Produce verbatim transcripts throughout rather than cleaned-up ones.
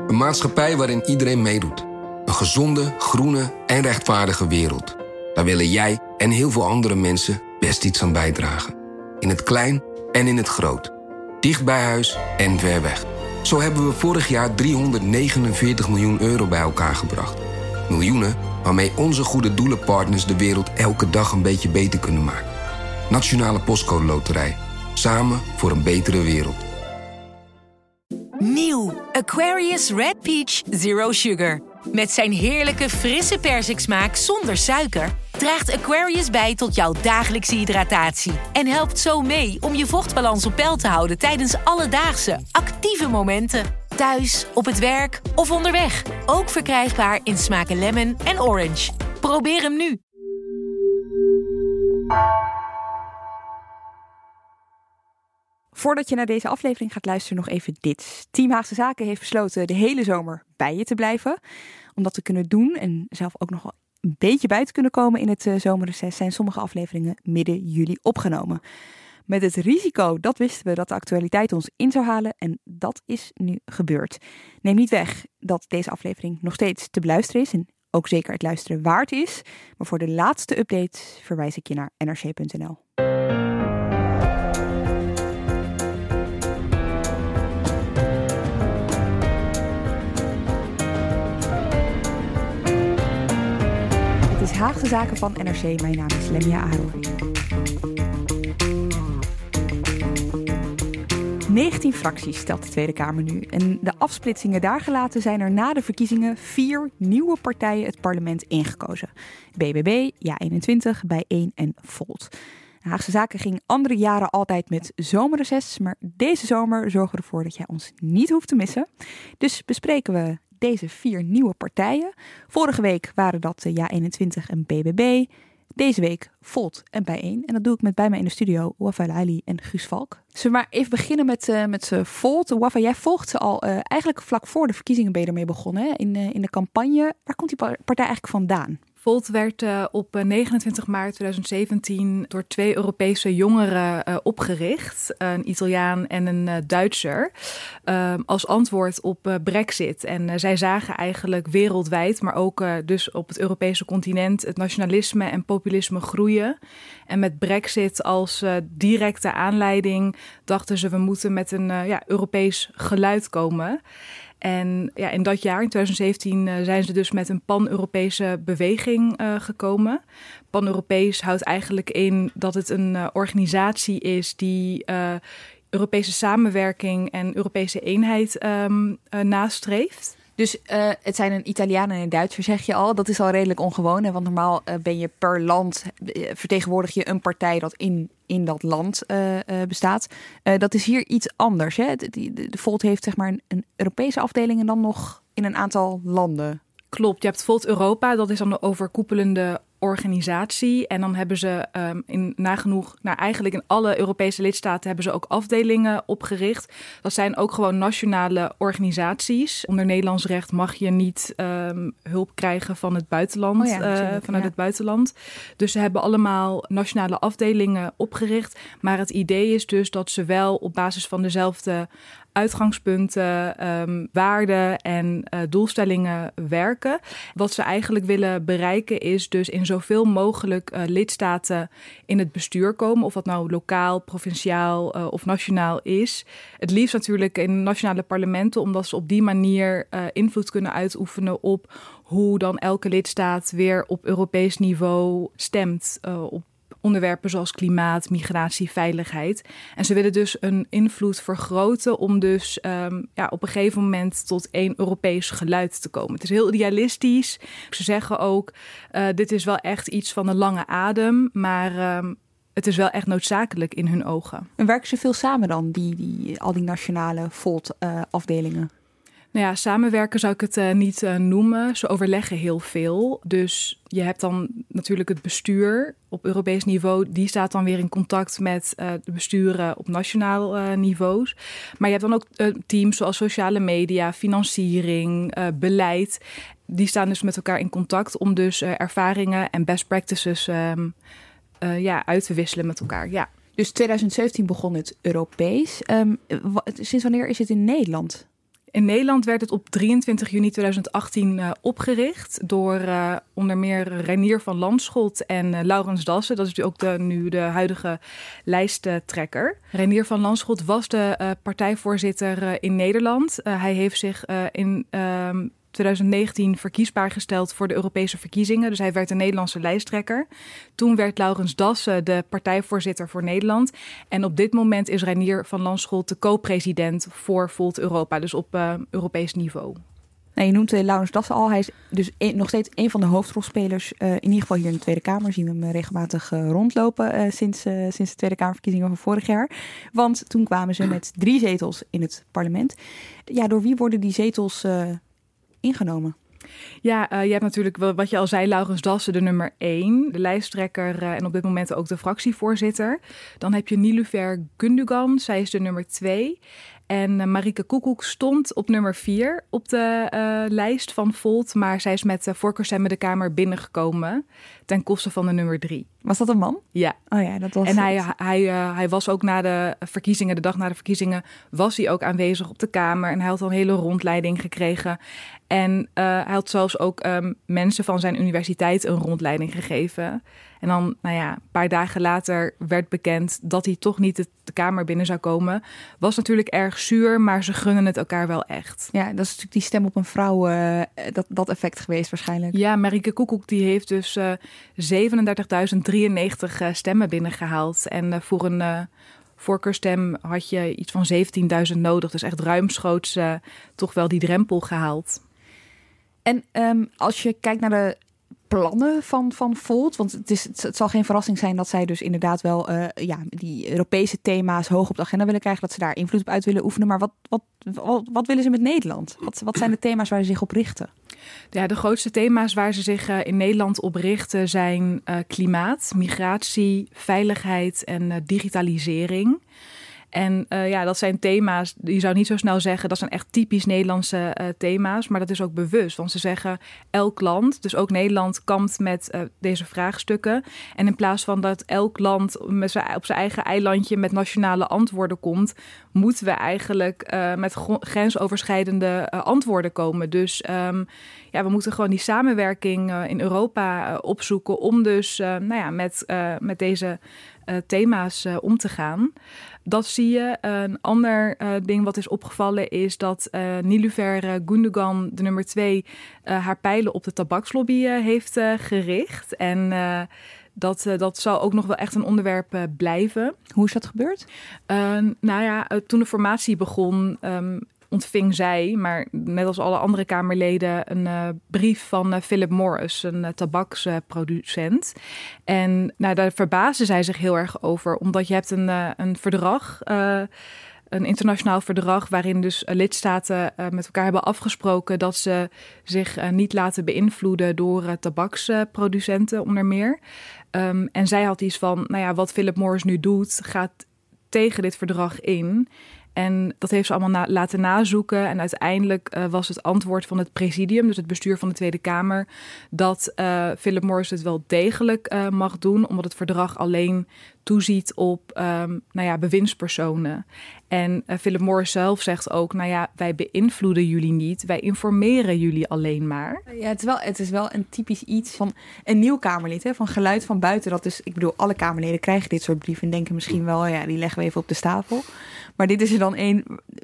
Een maatschappij waarin iedereen meedoet. Een gezonde, groene en rechtvaardige wereld. Daar willen jij en heel veel andere mensen best iets aan bijdragen. In het klein en in het groot. Dicht bij huis en ver weg. Zo hebben we vorig jaar driehonderdnegenenveertig miljoen euro bij elkaar gebracht. Miljoenen waarmee onze goede doelenpartners de wereld elke dag een beetje beter kunnen maken. Nationale Postcode Loterij. Samen voor een betere wereld. Nieuw Aquarius Red Peach Zero Sugar. Met zijn heerlijke frisse persiksmaak zonder suiker draagt Aquarius bij tot jouw dagelijkse hydratatie en helpt zo mee om je vochtbalans op peil te houden tijdens alledaagse, actieve momenten. Thuis, op het werk of onderweg. Ook verkrijgbaar in smaken lemon en orange. Probeer hem nu. Voordat je naar deze aflevering gaat luisteren, nog even dit. Team Haagse Zaken heeft besloten de hele zomer bij je te blijven. Om dat te kunnen doen en zelf ook nog wel een beetje bij te kunnen komen in het uh, zomerreces, zijn sommige afleveringen midden juli opgenomen. Met het risico, dat wisten we, dat de actualiteit ons in zou halen en dat is nu gebeurd. Neem niet weg dat deze aflevering nog steeds te beluisteren is en ook zeker het luisteren waard is. Maar voor de laatste update verwijs ik je naar N R C punt N L. Het is Haagse Zaken van N R C. Mijn naam is Lemia Arouri. negentien fracties stelt de Tweede Kamer nu. En de afsplitsingen daar gelaten zijn er na de verkiezingen vier nieuwe partijen het parlement ingekozen. B B B, Ja eenentwintig, Bijeen en Volt. De Haagse Zaken ging andere jaren altijd met zomerreces, maar deze zomer zorgen we ervoor dat jij ons niet hoeft te missen. Dus bespreken we deze vier nieuwe partijen. Vorige week waren dat Ja eenentwintig en B B B. Deze week Volt en Bijeen. En dat doe ik met bij mij in de studio Wafa Ali en Guus Valk. Zullen we maar even beginnen met, uh, met uh, Volt. Wafa, jij volgt ze al uh, eigenlijk vlak voor de verkiezingen ben je ermee begonnen. Hè? In, uh, in de campagne. Waar komt die partij eigenlijk vandaan? Volt werd uh, op negenentwintig maart tweeduizend zeventien door twee Europese jongeren uh, opgericht. Een Italiaan en een uh, Duitser. Uh, als antwoord op uh, Brexit. En uh, zij zagen eigenlijk wereldwijd, maar ook uh, dus op het Europese continent, het nationalisme en populisme groeien. En met Brexit als uh, directe aanleiding dachten ze, we moeten met een uh, ja, Europees geluid komen. En ja, in dat jaar, in tweeduizend zeventien, uh, zijn ze dus met een pan-Europese beweging uh, gekomen. Pan-Europees houdt eigenlijk in dat het een uh, organisatie is die uh, Europese samenwerking en Europese eenheid um, uh, nastreeft. Dus uh, het zijn een Italiaan en een Duitser, zeg je al. Dat is al redelijk ongewoon. Hè? Want normaal uh, ben je per land, uh, vertegenwoordig je een partij dat in, in dat land uh, uh, bestaat. Uh, dat is hier iets anders. Hè? De, de, de Volt heeft zeg maar een, een Europese afdeling en dan nog in een aantal landen. Klopt, je hebt Volt Europa, dat is dan de overkoepelende organisatie. En dan hebben ze um, in nagenoeg, nou eigenlijk in alle Europese lidstaten hebben ze ook afdelingen opgericht. Dat zijn ook gewoon nationale organisaties. Onder Nederlands recht mag je niet um, hulp krijgen van het buitenland, oh ja, uh, vanuit ja. het buitenland. Dus ze hebben allemaal nationale afdelingen opgericht. Maar het idee is dus dat ze wel op basis van dezelfde uitgangspunten, um, waarden en uh, doelstellingen werken. Wat ze eigenlijk willen bereiken is dus in zoveel mogelijk uh, lidstaten in het bestuur komen. Of dat nou lokaal, provinciaal uh, of nationaal is. Het liefst natuurlijk in nationale parlementen, omdat ze op die manier uh, invloed kunnen uitoefenen op hoe dan elke lidstaat weer op Europees niveau stemt uh, op onderwerpen zoals klimaat, migratie, veiligheid. En ze willen dus een invloed vergroten om dus um, ja, op een gegeven moment tot één Europees geluid te komen. Het is heel idealistisch. Ze zeggen ook, uh, dit is wel echt iets van een lange adem, maar um, het is wel echt noodzakelijk in hun ogen. En werken ze veel samen dan, die, die, al die nationale Volt-afdelingen? Uh, Nou ja, samenwerken zou ik het uh, niet uh, noemen. Ze overleggen heel veel. Dus je hebt dan natuurlijk het bestuur op Europees niveau. Die staat dan weer in contact met uh, de besturen op nationaal uh, niveaus. Maar je hebt dan ook uh, teams zoals sociale media, financiering, uh, beleid. Die staan dus met elkaar in contact om dus uh, ervaringen en best practices um, uh, ja, uit te wisselen met elkaar. Ja. Dus twintig zeventien begon het Europees. Um, w- sinds wanneer is het in Nederland? In Nederland werd het op drieëntwintig juni tweeduizend achttien uh, opgericht door uh, onder meer Reinier van Landschot en uh, Laurens Dassen. Dat is ook de, nu de huidige lijsttrekker. Reinier van Landschot was de uh, partijvoorzitter uh, in Nederland. Uh, hij heeft zich uh, in uh, tweeduizend negentien verkiesbaar gesteld voor de Europese verkiezingen. Dus hij werd de Nederlandse lijsttrekker. Toen werd Laurens Dassen de partijvoorzitter voor Nederland. En op dit moment is Reinier van Landschot de co-president voor Volt Europa. Dus op uh, Europees niveau. Nou, je noemt uh, Laurens Dassen al. Hij is dus een, nog steeds een van de hoofdrolspelers. Uh, in ieder geval hier in de Tweede Kamer zien we hem regelmatig uh, rondlopen uh, sinds, uh, sinds de Tweede Kamerverkiezingen van vorig jaar. Want toen kwamen ze met drie zetels in het parlement. Ja, door wie worden die zetels Uh, ingenomen? Ja, uh, je hebt natuurlijk, wat je al zei, Laurens Dassen, de nummer één. De lijsttrekker uh, en op dit moment ook de fractievoorzitter. Dan heb je Niloufer Gundogan, zij is de nummer twee. En uh, Marieke Koekoek stond op nummer vier op de uh, lijst van Volt. Maar zij is met uh, voorkeurstemmen de Kamer binnengekomen ten koste van de nummer drie. Was dat een man? Ja. Oh ja, dat was en hij, hij, uh, hij was ook na de verkiezingen, de dag na de verkiezingen, was hij ook aanwezig op de Kamer. En hij had al een hele rondleiding gekregen. En uh, hij had zelfs ook um, mensen van zijn universiteit een rondleiding gegeven. En dan, nou ja, een paar dagen later werd bekend dat hij toch niet de, de Kamer binnen zou komen. Was natuurlijk erg zuur, maar ze gunnen het elkaar wel echt. Ja, dat is natuurlijk die stem op een vrouw, uh, dat, dat effect geweest waarschijnlijk. Ja, Marieke Koekoek die heeft dus uh, zevenendertigduizend drieënnegentig uh, stemmen binnengehaald. En uh, voor een uh, voorkeurstem had je iets van zeventienduizend nodig. Dus echt ruimschoots uh, toch wel die drempel gehaald. En um, als je kijkt naar de plannen van, van Volt, want het, is, het, het zal geen verrassing zijn dat zij dus inderdaad wel uh, ja, die Europese thema's hoog op de agenda willen krijgen, dat ze daar invloed op uit willen oefenen. Maar wat, wat, wat, wat willen ze met Nederland? Wat, wat zijn de thema's waar ze zich op richten? Ja, de grootste thema's waar ze zich uh, in Nederland op richten zijn uh, klimaat, migratie, veiligheid en uh, digitalisering. En uh, ja, dat zijn thema's, je zou niet zo snel zeggen, dat zijn echt typisch Nederlandse uh, thema's. Maar dat is ook bewust, want ze zeggen elk land, dus ook Nederland, kampt met uh, deze vraagstukken. En in plaats van dat elk land met z'n, op zijn eigen eilandje met nationale antwoorden komt, moeten we eigenlijk uh, met grensoverschrijdende uh, antwoorden komen. Dus um, ja, we moeten gewoon die samenwerking uh, in Europa uh, opzoeken om dus uh, nou ja, met, uh, met deze uh, thema's uh, om te gaan. Dat zie je. Een ander uh, ding wat is opgevallen is dat uh, Niloufer Gundogan, de nummer twee, uh, haar pijlen op de tabakslobby uh, heeft uh, gericht. En uh, dat, uh, dat zal ook nog wel echt een onderwerp uh, blijven. Hoe is dat gebeurd? Uh, nou ja, uh, toen de formatie begon, Um, ontving zij, maar net als alle andere Kamerleden, een uh, brief van uh, Philip Morris, een uh, tabaksproducent. Uh, en nou, daar verbaasde zij zich heel erg over, omdat je hebt een, uh, een verdrag, uh, een internationaal verdrag, waarin dus uh, lidstaten uh, met elkaar hebben afgesproken dat ze zich uh, niet laten beïnvloeden door uh, tabaksproducenten onder meer. Um, en zij had iets van, nou ja, wat Philip Morris nu doet, gaat tegen dit verdrag in. En dat heeft ze allemaal na, laten nazoeken. En uiteindelijk uh, was het antwoord van het presidium, dus het bestuur van de Tweede Kamer, dat uh, Philip Morris het wel degelijk uh, mag doen, omdat het verdrag alleen toeziet op um, nou ja, bewindspersonen. En uh, Philip Morris zelf zegt ook, nou ja, wij beïnvloeden jullie niet, wij informeren jullie alleen maar. Ja, het is wel, het is wel een typisch iets van een nieuw Kamerlid, hè, van geluid van buiten. Dat is, ik bedoel, alle Kamerleden krijgen dit soort brieven en denken misschien wel, ja, die leggen we even op de stapel. Maar dit is er dan één,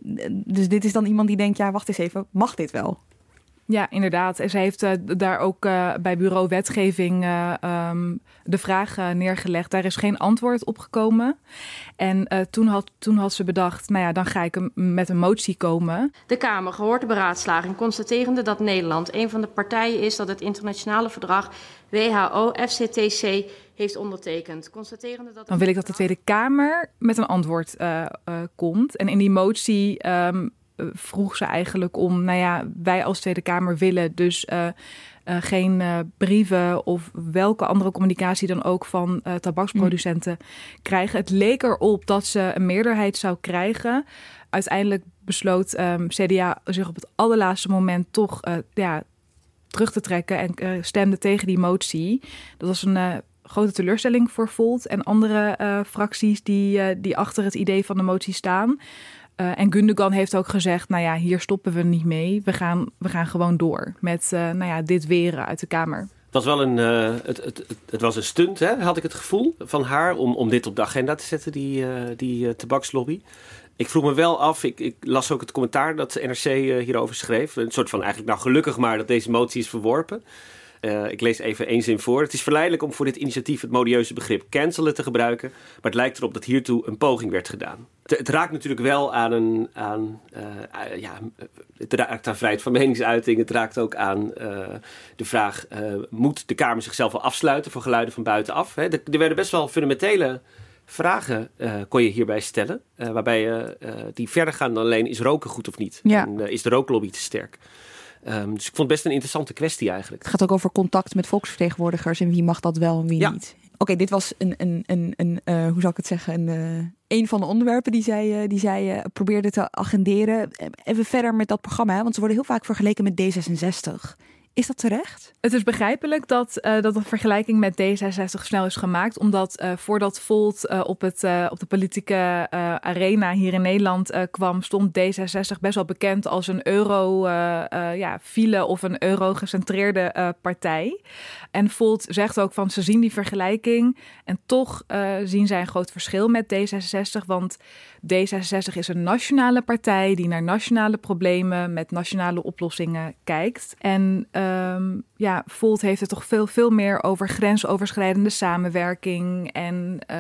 dus dit is dan iemand die denkt, ja, wacht eens even, mag dit wel? Ja, inderdaad. En zij heeft uh, daar ook uh, bij bureau wetgeving uh, um, de vraag uh, neergelegd. Daar is geen antwoord op gekomen. En uh, toen, had, toen had ze bedacht, nou ja, dan ga ik met een motie komen. De Kamer, gehoord de beraadslaging, constaterende dat Nederland een van de partijen is dat het internationale verdrag W H O F C T C heeft ondertekend. Constaterende dat dan wil ik dat de Tweede Kamer met een antwoord uh, uh, komt. En in die motie Um, vroeg ze eigenlijk om, nou ja, wij als Tweede Kamer willen dus uh, uh, geen uh, brieven of welke andere communicatie dan ook van uh, tabaksproducenten mm. krijgen. Het leek erop dat ze een meerderheid zou krijgen. Uiteindelijk besloot um, C D A zich op het allerlaatste moment toch uh, ja, terug te trekken en uh, stemde tegen die motie. Dat was een uh, grote teleurstelling voor Volt en andere uh, fracties die, uh, die achter het idee van de motie staan. Uh, en Gundogan heeft ook gezegd, nou ja, hier stoppen we niet mee. We gaan, we gaan gewoon door met uh, nou ja, dit weren uit de Kamer. Het was wel een, uh, het, het, het, het was een stunt, hè, had ik het gevoel, van haar om, om dit op de agenda te zetten, die, uh, die uh, tabakslobby. Ik vroeg me wel af, ik, ik las ook het commentaar dat de N R C uh, hierover schreef. Een soort van eigenlijk, nou gelukkig maar dat deze motie is verworpen. Uh, ik lees even één zin voor. Het is verleidelijk om voor dit initiatief het modieuze begrip cancelen te gebruiken. Maar het lijkt erop dat hiertoe een poging werd gedaan. Het, het raakt natuurlijk wel aan een... Aan, uh, uh, ja, het raakt aan vrijheid van meningsuiting. Het raakt ook aan uh, de vraag... Uh, moet de Kamer zichzelf wel afsluiten voor geluiden van buitenaf? Hè? Er, er werden best wel fundamentele vragen uh, kon je hierbij stellen. Uh, waarbij je uh, uh, die verder gaan dan alleen is roken goed of niet? Ja. En uh, is de rooklobby te sterk? Um, dus ik vond het best een interessante kwestie eigenlijk. Het gaat ook over contact met volksvertegenwoordigers en wie mag dat wel en wie ja. niet. Oké, okay, dit was een, een, een, een uh, hoe zal ik het zeggen, een, uh, een van de onderwerpen die zij, uh, die zij uh, probeerde te agenderen. Even verder met dat programma, hè, want ze worden heel vaak vergeleken met D zesenzestig. Is dat terecht? Het is begrijpelijk dat, uh, dat een vergelijking met D zesenzestig snel is gemaakt. Omdat uh, voordat Volt uh, op, het, uh, op de politieke uh, arena hier in Nederland uh, kwam... stond D zesenzestig best wel bekend als een euro-file uh, uh, ja, of een euro-gecentreerde uh, partij. En Volt zegt ook van ze zien die vergelijking. En toch uh, zien zij een groot verschil met D zesenzestig. Want D zesenzestig is een nationale partij die naar nationale problemen met nationale oplossingen kijkt. En um, ja, Volt heeft het toch veel, veel meer over grensoverschrijdende samenwerking. En uh,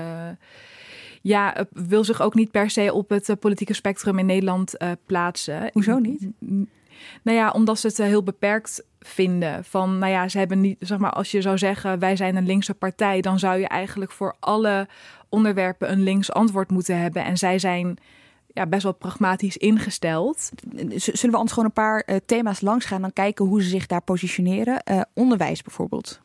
ja, wil zich ook niet per se op het uh, politieke spectrum in Nederland uh, plaatsen. Hoezo niet? Nou ja, omdat ze het uh, heel beperkt vinden. Van, nou ja, ze hebben niet, zeg maar, als je zou zeggen wij zijn een linkse partij, dan zou je eigenlijk voor alle onderwerpen een links antwoord moeten hebben. En zij zijn ja, best wel pragmatisch ingesteld. Zullen we anders gewoon een paar uh, thema's langs gaan en kijken hoe ze zich daar positioneren? Uh, onderwijs bijvoorbeeld.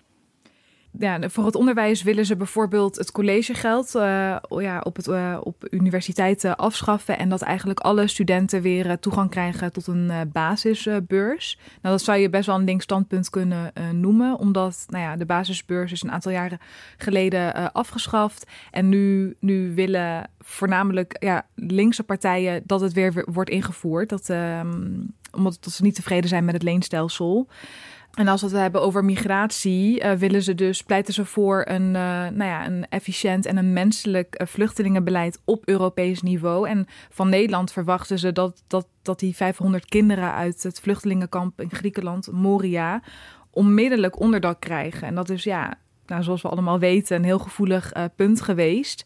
Ja, voor het onderwijs willen ze bijvoorbeeld het collegegeld uh, ja, op, het, uh, op universiteiten afschaffen. En dat eigenlijk alle studenten weer uh, toegang krijgen tot een uh, basisbeurs. Uh, nou, dat zou je best wel een links standpunt kunnen uh, noemen. Omdat nou ja, de basisbeurs is een aantal jaren geleden uh, afgeschaft. En nu, nu willen voornamelijk ja, linkse partijen dat het weer wordt ingevoerd. Dat, uh, omdat dat ze niet tevreden zijn met het leenstelsel. En als we het hebben over migratie, uh, willen ze dus pleiten ze voor een, uh, nou ja, een efficiënt en een menselijk uh, vluchtelingenbeleid op Europees niveau. En van Nederland verwachten ze dat, dat, dat die vijfhonderd kinderen uit het vluchtelingenkamp in Griekenland, Moria, onmiddellijk onderdak krijgen. En dat is ja, nou, zoals we allemaal weten, een heel gevoelig uh, punt geweest.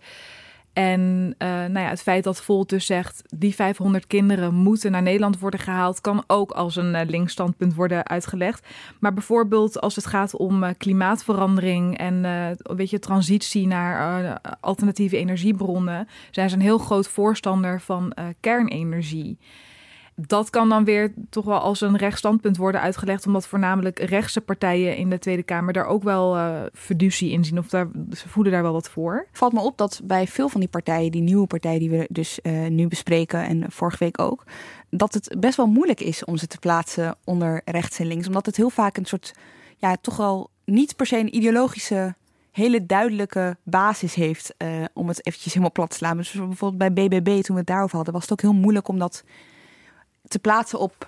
En uh, nou ja, het feit dat Volt dus zegt die vijfhonderd kinderen moeten naar Nederland worden gehaald, kan ook als een uh, links standpunt worden uitgelegd. Maar bijvoorbeeld als het gaat om uh, klimaatverandering en uh, een beetje transitie naar uh, alternatieve energiebronnen, zijn ze een heel groot voorstander van uh, kernenergie. Dat kan dan weer toch wel als een rechtsstandpunt worden uitgelegd, omdat voornamelijk rechtse partijen in de Tweede Kamer daar ook wel uh, fiducie in zien. Of daar, ze voelen daar wel wat voor. Valt me op dat bij veel van die partijen, die nieuwe partijen die we dus uh, nu bespreken en vorige week ook, dat het best wel moeilijk is om ze te plaatsen onder rechts en links. Omdat het heel vaak een soort, ja, toch wel niet per se een ideologische, hele duidelijke basis heeft, uh, om het eventjes helemaal plat te slaan. Dus bijvoorbeeld bij B B B, toen we het daarover hadden, was het ook heel moeilijk om dat te plaatsen op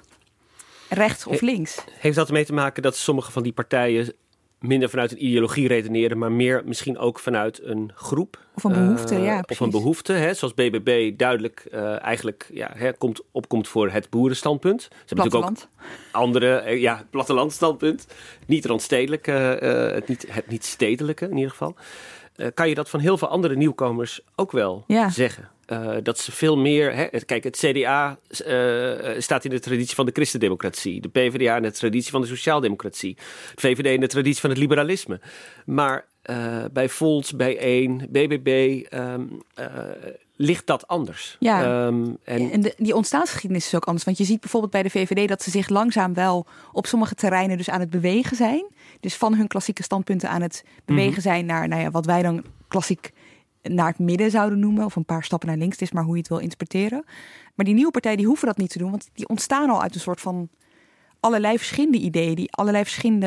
rechts of links. Heeft dat ermee te maken dat sommige van die partijen minder vanuit een ideologie redeneren, maar meer misschien ook vanuit een groep? Of een behoefte, uh, ja, Of een behoefte, hè, zoals B B B duidelijk uh, eigenlijk ja, hè, komt, opkomt voor het boerenstandpunt. Ze hebben natuurlijk ook andere, uh, ja, het plattelandstandpunt. Niet randstedelijk, uh, uh, het, niet, het niet stedelijke in ieder geval. Uh, kan je dat van heel veel andere nieuwkomers ook wel ja. zeggen? Uh, dat ze veel meer... Hè, kijk, het C D A uh, staat in de traditie van de christendemocratie. De P v d A in de traditie van de sociaaldemocratie. De V V D in de traditie van het liberalisme. Maar uh, bij Volt, bij één, B B B... Um, uh, ligt dat anders. Ja, um, en, en de, die ontstaansgeschiedenis is ook anders. Want je ziet bijvoorbeeld bij de V V D dat ze zich langzaam wel op sommige terreinen dus aan het bewegen zijn. Dus van hun klassieke standpunten aan het bewegen mm-hmm. zijn naar nou ja, wat wij dan klassiek naar het midden zouden noemen. Of een paar stappen naar links. Het is maar hoe je het wil interpreteren. Maar die nieuwe partijen die hoeven dat niet te doen. Want die ontstaan al uit een soort van allerlei verschillende ideeën. Die allerlei verschillende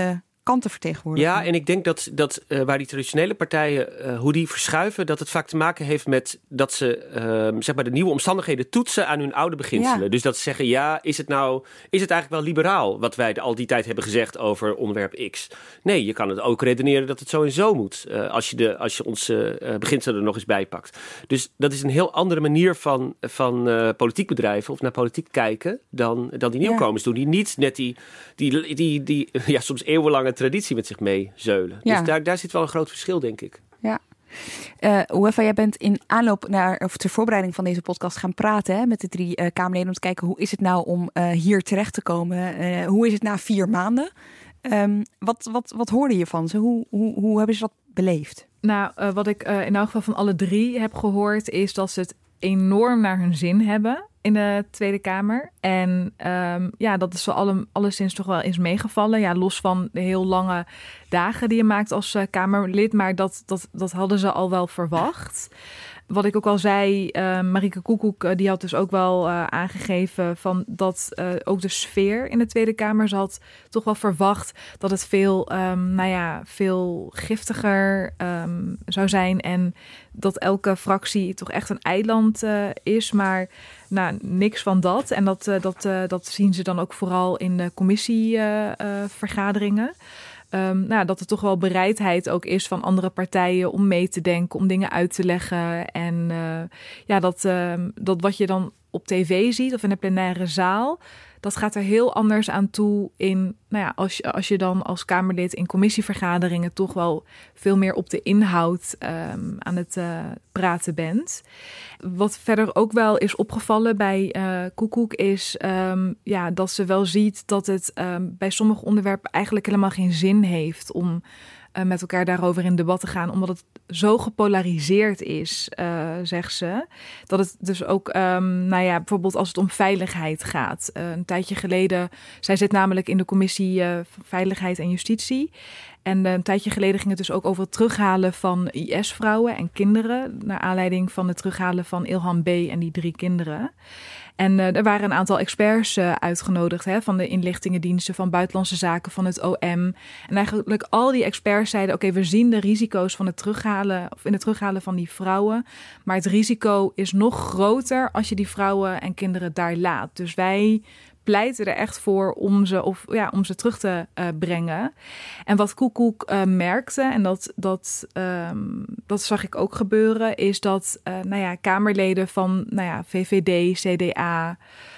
kanten vertegenwoordigen. Ja, en ik denk dat, dat uh, waar die traditionele partijen, uh, hoe die verschuiven, dat het vaak te maken heeft met dat ze uh, zeg maar de nieuwe omstandigheden toetsen aan hun oude beginselen. Ja. Dus dat ze zeggen, ja, is het nou, is het eigenlijk wel liberaal wat wij al die tijd hebben gezegd over onderwerp X? Nee, je kan het ook redeneren dat het zo en zo moet, uh, als je, de, als je onze uh, beginselen er nog eens bij pakt. Dus dat is een heel andere manier van, van uh, politiek bedrijven of naar politiek kijken dan, dan die nieuwkomers ja. doen. Die niet net die, die, die, die ja, soms eeuwenlange traditie met zich meezeulen. Ja. Dus daar, daar zit wel een groot verschil, denk ik. Ja. Uh, Ouefa, jij bent in aanloop naar, of ter voorbereiding van deze podcast gaan praten hè, met de drie uh, Kamerleden om te kijken hoe is het nou om uh, hier terecht te komen? Uh, hoe is het na vier maanden? Um, wat, wat, wat hoorde je van ze? Hoe, hoe, hoe hebben ze dat beleefd? Nou, uh, wat ik uh, in elk geval van alle drie heb gehoord is dat ze het enorm naar hun zin hebben in de Tweede Kamer. En um, ja, dat is zo alle, alleszins toch wel eens meegevallen. Ja, los van de heel lange dagen die je maakt als uh, Kamerlid. Maar dat, dat, dat hadden ze al wel verwacht. Wat ik ook al zei, uh, Marieke Koekoek, uh, die had dus ook wel uh, aangegeven van dat uh, ook de sfeer in de Tweede Kamer, ze had toch wel verwacht dat het veel, um, nou ja, veel giftiger um, zou zijn en dat elke fractie toch echt een eiland uh, is, maar nou, niks van dat. En dat, uh, dat, uh, dat zien ze dan ook vooral in de commissievergaderingen. Uh, uh, Um, nou, dat er toch wel bereidheid ook is van andere partijen om mee te denken, om dingen uit te leggen. En uh, ja, dat, uh, dat wat je dan op tv ziet of in de plenaire zaal, dat gaat er heel anders aan toe in, nou ja, als je, als je dan als Kamerlid in commissievergaderingen toch wel veel meer op de inhoud um, aan het uh, praten bent. Wat verder ook wel is opgevallen bij uh, Koekoek is um, ja, dat ze wel ziet dat het um, bij sommige onderwerpen eigenlijk helemaal geen zin heeft om uh, met elkaar daarover in debat te gaan, omdat het zo gepolariseerd is, uh, zegt ze. Dat het dus ook, um, nou ja, bijvoorbeeld als het om veiligheid gaat. Uh, een tijdje geleden, zij zit namelijk in de commissie uh, Veiligheid en Justitie. En uh, een tijdje geleden ging het dus ook over het terughalen van I S-vrouwen en kinderen, naar aanleiding van het terughalen van Ilhan B. en die drie kinderen. En uh, er waren een aantal experts uh, uitgenodigd, hè, van de inlichtingendiensten, van buitenlandse zaken, van het O M. En eigenlijk al die experts zeiden, oké, okay, we zien de risico's van het terughalen, of in het terughalen van die vrouwen. Maar het risico is nog groter als je die vrouwen en kinderen daar laat. Dus wij pleiten er echt voor om ze, of, ja, om ze terug te uh, brengen. En wat Koekoek uh, merkte, en dat, dat, um, dat zag ik ook gebeuren, is dat uh, nou ja, Kamerleden van nou ja, V V D, C D A,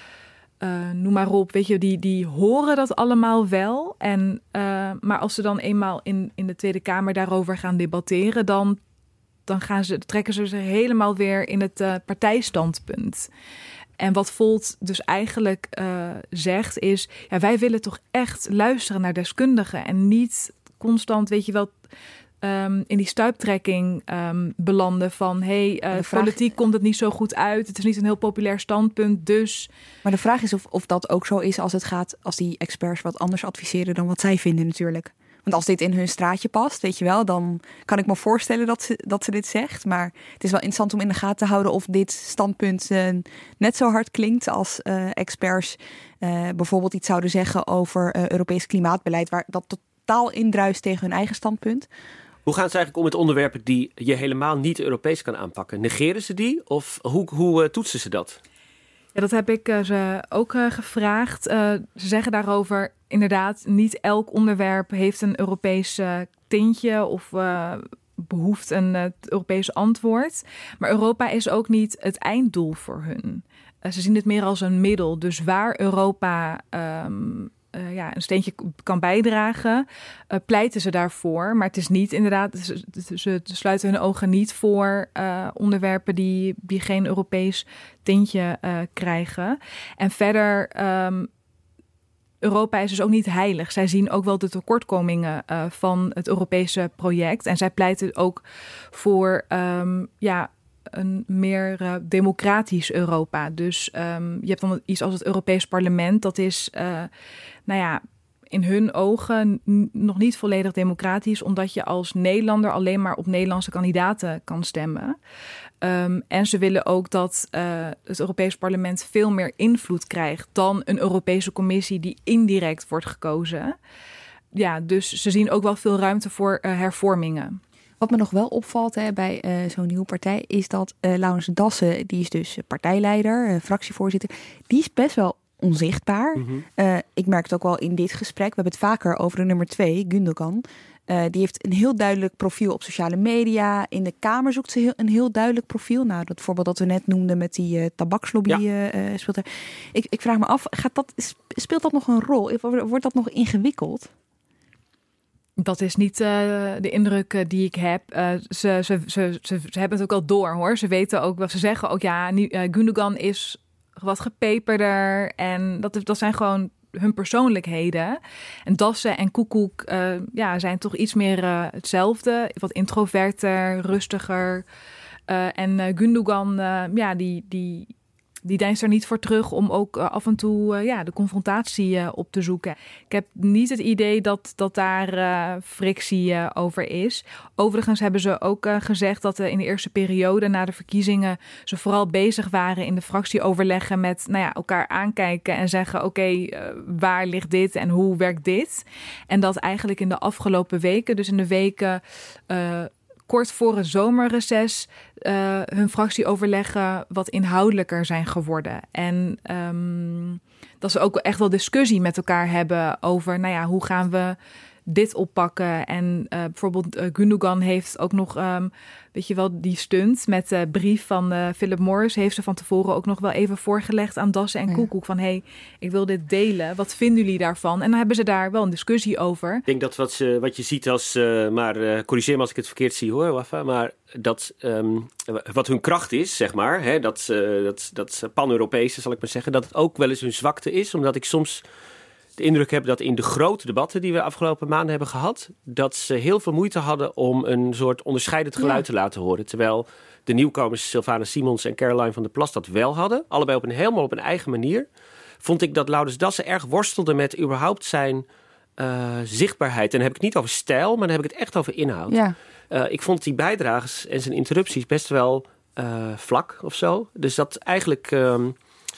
uh, noem maar op, weet je, die, die horen dat allemaal wel. En, uh, maar als ze dan eenmaal in, in de Tweede Kamer daarover gaan debatteren, dan, dan gaan ze, trekken ze ze helemaal weer in het uh, partijstandpunt. En wat Volt dus eigenlijk uh, zegt is, ja, wij willen toch echt luisteren naar deskundigen en niet constant, weet je wel, um, in die stuiptrekking um, belanden van, hé, hey, uh, politiek komt het niet zo goed uit, het is niet een heel populair standpunt, dus. Maar de vraag is of, of dat ook zo is als het gaat, als die experts wat anders adviseren dan wat zij vinden natuurlijk. Want als dit in hun straatje past, weet je wel, dan kan ik me voorstellen dat ze, dat ze dit zegt. Maar het is wel interessant om in de gaten te houden of dit standpunt uh, net zo hard klinkt als uh, experts uh, bijvoorbeeld iets zouden zeggen over uh, Europees klimaatbeleid, waar dat totaal indruist tegen hun eigen standpunt. Hoe gaan ze eigenlijk om met onderwerpen die je helemaal niet Europees kan aanpakken? Negeren ze die of hoe, hoe uh, toetsen ze dat? Ja, dat heb ik uh, ze ook uh, gevraagd. Uh, ze zeggen daarover, inderdaad, niet elk onderwerp heeft een Europees uh, tintje of uh, behoeft een uh, Europees antwoord. Maar Europa is ook niet het einddoel voor hun. Uh, ze zien het meer als een middel. Dus waar Europa um, uh, ja, een steentje kan bijdragen, uh, pleiten ze daarvoor. Maar het is niet inderdaad, ze, ze sluiten hun ogen niet voor uh, onderwerpen die, die geen Europees tintje uh, krijgen. En verder, um, Europa is dus ook niet heilig. Zij zien ook wel de tekortkomingen uh, van het Europese project. En zij pleiten ook voor um, ja, een meer uh, democratisch Europa. Dus um, je hebt dan iets als het Europees Parlement. Dat is, uh, nou ja, in hun ogen n- nog niet volledig democratisch, omdat je als Nederlander alleen maar op Nederlandse kandidaten kan stemmen. Um, en ze willen ook dat uh, het Europees Parlement veel meer invloed krijgt dan een Europese Commissie die indirect wordt gekozen. ja, dus ze zien ook wel veel ruimte voor uh, hervormingen. Wat me nog wel opvalt hè, bij uh, zo'n nieuwe partij is dat uh, Laurens Dassen, die is dus partijleider, uh, fractievoorzitter, die is best wel onzichtbaar. Mm-hmm. Uh, ik merk het ook wel in dit gesprek. We hebben het vaker over de nummer twee, Gundogan. Uh, die heeft een heel duidelijk profiel op sociale media. In de Kamer zoekt ze heel, een heel duidelijk profiel. Nou, dat voorbeeld dat we net noemden met die uh, tabakslobby ja. uh, speelt er. Ik, ik vraag me af, gaat dat, speelt dat nog een rol? Wordt dat nog ingewikkeld? Dat is niet uh, de indruk uh, die ik heb. Uh, ze, ze, ze, ze, ze hebben het ook al door, hoor. Ze weten ook wel, ze zeggen ook, ja, nu, uh, Gundogan is wat gepeperder. En dat, dat zijn gewoon hun persoonlijkheden. En Dassen en Koekoek uh, ja, zijn toch iets meer uh, hetzelfde. Wat introverter, rustiger. Uh, en uh, Gundogan, uh, ja, die... die Die deinst er niet voor terug om ook uh, af en toe uh, ja, de confrontatie uh, op te zoeken. Ik heb niet het idee dat, dat daar uh, frictie uh, over is. Overigens hebben ze ook uh, gezegd dat uh, in de eerste periode na de verkiezingen ze vooral bezig waren in de fractieoverleggen met nou ja, elkaar aankijken en zeggen oké, okay, uh, waar ligt dit en hoe werkt dit? En dat eigenlijk in de afgelopen weken, dus in de weken Uh, kort voor het zomerreces uh, hun fractieoverleggen wat inhoudelijker zijn geworden. En um, dat ze ook echt wel discussie met elkaar hebben over, nou ja, hoe gaan we dit oppakken? En uh, bijvoorbeeld uh, Gundogan heeft ook nog, um, weet je wel, die stunt met de brief van uh, Philip Morris heeft ze van tevoren ook nog wel even voorgelegd aan Dassen en Koekoek. Van, hé, hey, ik wil dit delen. Wat vinden jullie daarvan? En dan hebben ze daar wel een discussie over. Ik denk dat wat, ze, wat je ziet als, uh, maar uh, corrigeer me als ik het verkeerd zie hoor, Wafa, maar dat um, wat hun kracht is, zeg maar, hè, dat, uh, dat, dat pan-Europese, zal ik maar zeggen, dat het ook wel eens hun zwakte is, omdat ik soms de indruk heb dat in de grote debatten die we de afgelopen maanden hebben gehad, dat ze heel veel moeite hadden om een soort onderscheidend geluid ja. te laten horen. Terwijl de nieuwkomers Sylvana Simons en Caroline van der Plas dat wel hadden. Allebei op een helemaal op een eigen manier. Vond ik dat Laurens Dassen erg worstelde met überhaupt zijn uh, zichtbaarheid. En dan heb ik het niet over stijl, maar dan heb ik het echt over inhoud. Ja. Uh, ik vond die bijdrages en zijn interrupties best wel uh, vlak of zo. Dus dat eigenlijk Um,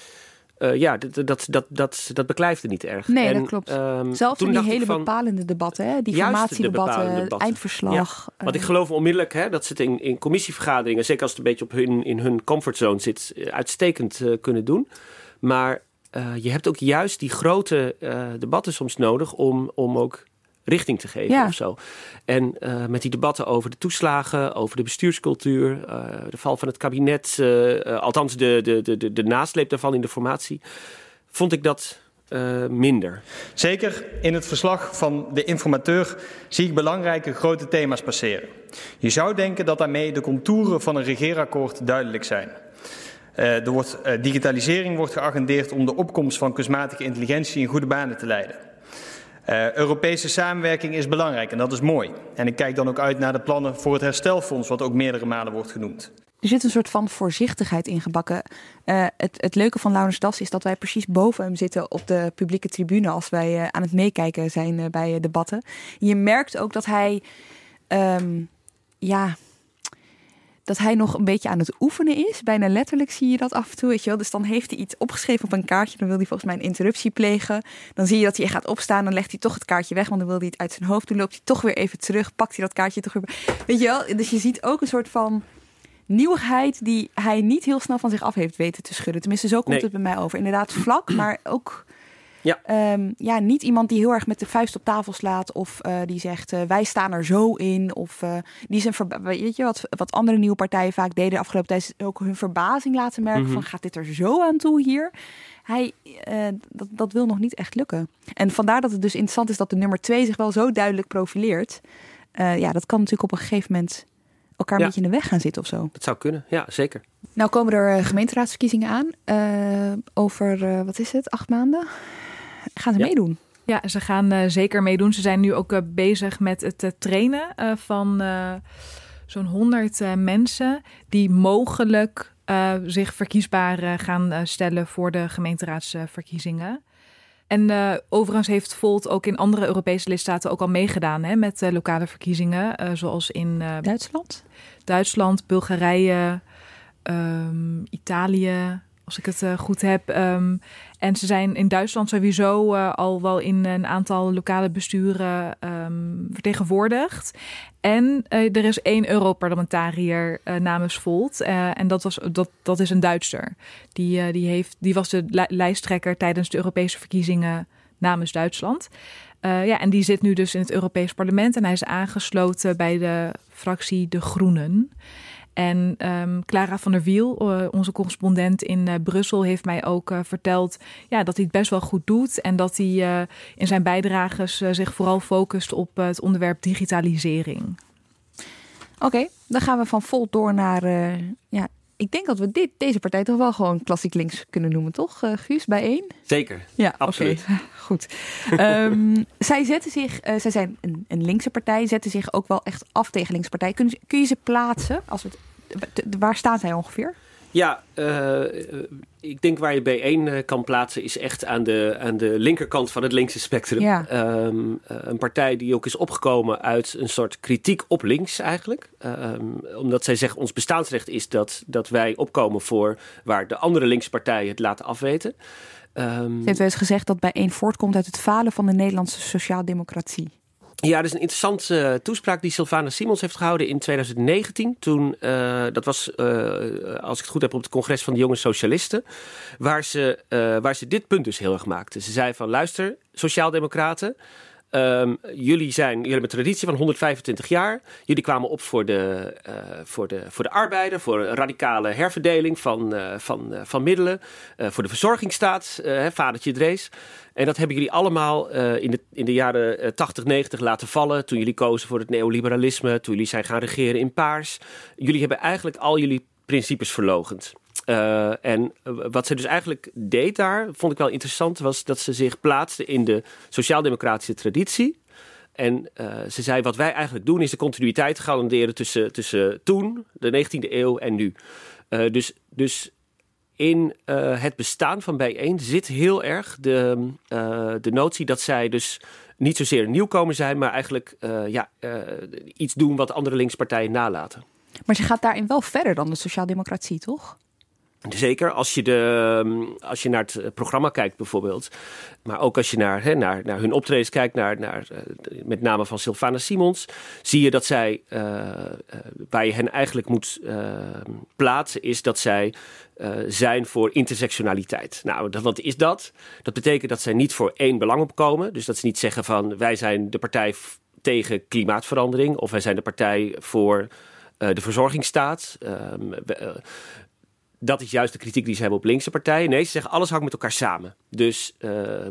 Uh, ja, dat, dat, dat, dat, dat beklijfde niet erg. Nee, en, dat klopt. Um, Zelfs in die hele van, bepalende debatten, hè? Die formatiedebatten, debatten. Eindverslag. Ja, want ik geloof onmiddellijk hè, dat ze het in, in commissievergaderingen, zeker als het een beetje op hun, in hun comfortzone zit, uitstekend uh, kunnen doen. Maar uh, je hebt ook juist die grote uh, debatten soms nodig om, om ook richting te geven ja. of zo. En uh, met die debatten over de toeslagen, over de bestuurscultuur, uh, de val van het kabinet, uh, uh, althans de, de, de, de, de nasleep daarvan in de formatie, vond ik dat uh, minder. Zeker in het verslag van de informateur zie ik belangrijke grote thema's passeren. Je zou denken dat daarmee de contouren van een regeerakkoord duidelijk zijn. Uh, er wordt, uh, digitalisering wordt geagendeerd om de opkomst van kunstmatige intelligentie in goede banen te leiden. Uh, Europese samenwerking is belangrijk en dat is mooi. En ik kijk dan ook uit naar de plannen voor het herstelfonds, wat ook meerdere malen wordt genoemd. Er zit een soort van voorzichtigheid ingebakken. Uh, het, het leuke van Laurens Dassen is dat wij precies boven hem zitten op de publieke tribune als wij uh, aan het meekijken zijn uh, bij uh, debatten. Je merkt ook dat hij, um, ja, dat hij nog een beetje aan het oefenen is. Bijna letterlijk zie je dat af en toe. Weet je wel? Dus dan heeft hij iets opgeschreven op een kaartje. Dan wil hij volgens mij een interruptie plegen. Dan zie je dat hij gaat opstaan. Dan legt hij toch het kaartje weg. Want dan wil hij het uit zijn hoofd doen. Loopt hij toch weer even terug. Pakt hij dat kaartje toch weer. Weet je wel? Dus je ziet ook een soort van nieuwigheid die hij niet heel snel van zich af heeft weten te schudden. Tenminste, zo komt nee. het bij mij over. Inderdaad vlak, maar ook Ja. Um, ja, niet iemand die heel erg met de vuist op tafel slaat of uh, die zegt uh, wij staan er zo in. Of uh, die zijn verba- weet je wat, wat andere nieuwe partijen vaak deden de afgelopen tijd, is ook hun verbazing laten merken mm-hmm. van gaat dit er zo aan toe hier? Hij, uh, dat, dat wil nog niet echt lukken. En vandaar dat het dus interessant is dat de nummer twee zich wel zo duidelijk profileert. Uh, ja, dat kan natuurlijk op een gegeven moment elkaar een ja. beetje in de weg gaan zitten of zo. Dat zou kunnen, ja, zeker. Nou komen er uh, gemeenteraadsverkiezingen aan. Uh, over, uh, wat is het, acht maanden? Gaan ze ja. meedoen? Ja, ze gaan uh, zeker meedoen. Ze zijn nu ook uh, bezig met het uh, trainen uh, van uh, zo'n honderd uh, mensen die mogelijk uh, zich verkiesbaar uh, gaan uh, stellen voor de gemeenteraadsverkiezingen. En uh, overigens heeft Volt ook in andere Europese lidstaten ook al meegedaan hè, met uh, lokale verkiezingen. Uh, zoals in uh, Duitsland, Duitsland, Bulgarije, um, Italië, als ik het uh, goed heb. Um, en ze zijn in Duitsland sowieso uh, al wel in een aantal lokale besturen um, vertegenwoordigd. En uh, er is één Europarlementariër uh, namens Volt. Uh, en dat, was, dat, dat is een Duitser. Die, uh, die, heeft, die was de li- lijsttrekker tijdens de Europese verkiezingen namens Duitsland. Uh, ja, en die zit nu dus in het Europees Parlement. En hij is aangesloten bij de fractie De Groenen. En um, Clara van der Wiel, uh, onze correspondent in uh, Brussel, heeft mij ook uh, verteld ja, dat hij het best wel goed doet. En dat hij uh, in zijn bijdrages uh, zich vooral focust op uh, het onderwerp digitalisering. Oké, okay, dan gaan we van Volt door naar... Uh, ja, ik denk dat we dit, deze partij toch wel gewoon klassiek links kunnen noemen, toch, uh, Guus, bijeen? Zeker, ja, absoluut. Okay. Goed. um, zij zetten zich, uh, zij zijn een, een linkse partij, zetten zich ook wel echt af tegen linkse partij. Kun je, kun je ze plaatsen? Als we het, waar staan zij ongeveer? Ja, uh, ik denk waar je bijeen uh, kan plaatsen is echt aan de, aan de linkerkant van het linkse spectrum. Ja. Um, uh, een partij die ook is opgekomen uit een soort kritiek op links eigenlijk. Um, omdat zij zeggen ons bestaansrecht is dat, dat wij opkomen voor waar de andere linkse partijen het laten afweten. Um, Je hebt wel eens gezegd dat bijeen voortkomt uit het falen van de Nederlandse sociaaldemocratie. Ja, dat is een interessante uh, toespraak die Sylvana Simons heeft gehouden in twintig negentien. Toen, uh, dat was, uh, als ik het goed heb, op het congres van de jonge socialisten. Waar ze, uh, waar ze dit punt dus heel erg maakte. Ze zei van, luister, sociaaldemocraten. Um, jullie, zijn, jullie hebben een traditie van honderdvijfentwintig jaar. Jullie kwamen op voor de, uh, voor de, voor de arbeider, voor een radicale herverdeling van, uh, van, uh, van middelen, uh, voor de verzorgingsstaat, uh, vadertje Drees. En dat hebben jullie allemaal uh, in, de, in de jaren uh, tachtig, negentig laten vallen. Toen jullie kozen voor het neoliberalisme, toen jullie zijn gaan regeren in paars. Jullie hebben eigenlijk al jullie principes verloochend. Uh, en wat ze dus eigenlijk deed daar, vond ik wel interessant, was dat ze zich plaatste in de sociaal-democratische traditie. En uh, ze zei, wat wij eigenlijk doen is de continuïteit garanderen tussen, tussen toen, de negentiende eeuw en nu. Uh, dus, dus in uh, het bestaan van bijeen zit heel erg de, uh, de notie dat zij dus niet zozeer nieuwkomer zijn, maar eigenlijk uh, ja, uh, iets doen wat andere linkspartijen nalaten. Maar ze gaat daarin wel verder dan de sociaaldemocratie, toch? Zeker, als je, de, als je naar het programma kijkt bijvoorbeeld. Maar ook als je naar, hè, naar, naar hun optredens kijkt, naar, naar, met name van Sylvana Simons, zie je dat zij, uh, uh, waar je hen eigenlijk moet uh, plaatsen, is dat zij uh, zijn voor intersectionaliteit. Nou, dat, wat is dat? Dat betekent dat zij niet voor één belang opkomen. Dus dat ze niet zeggen van, wij zijn de partij f- tegen klimaatverandering, of wij zijn de partij voor uh, de verzorgingsstaat. Uh, uh, Dat is juist de kritiek die ze hebben op linkse partijen. Nee, ze zeggen alles hangt met elkaar samen. Dus uh, uh,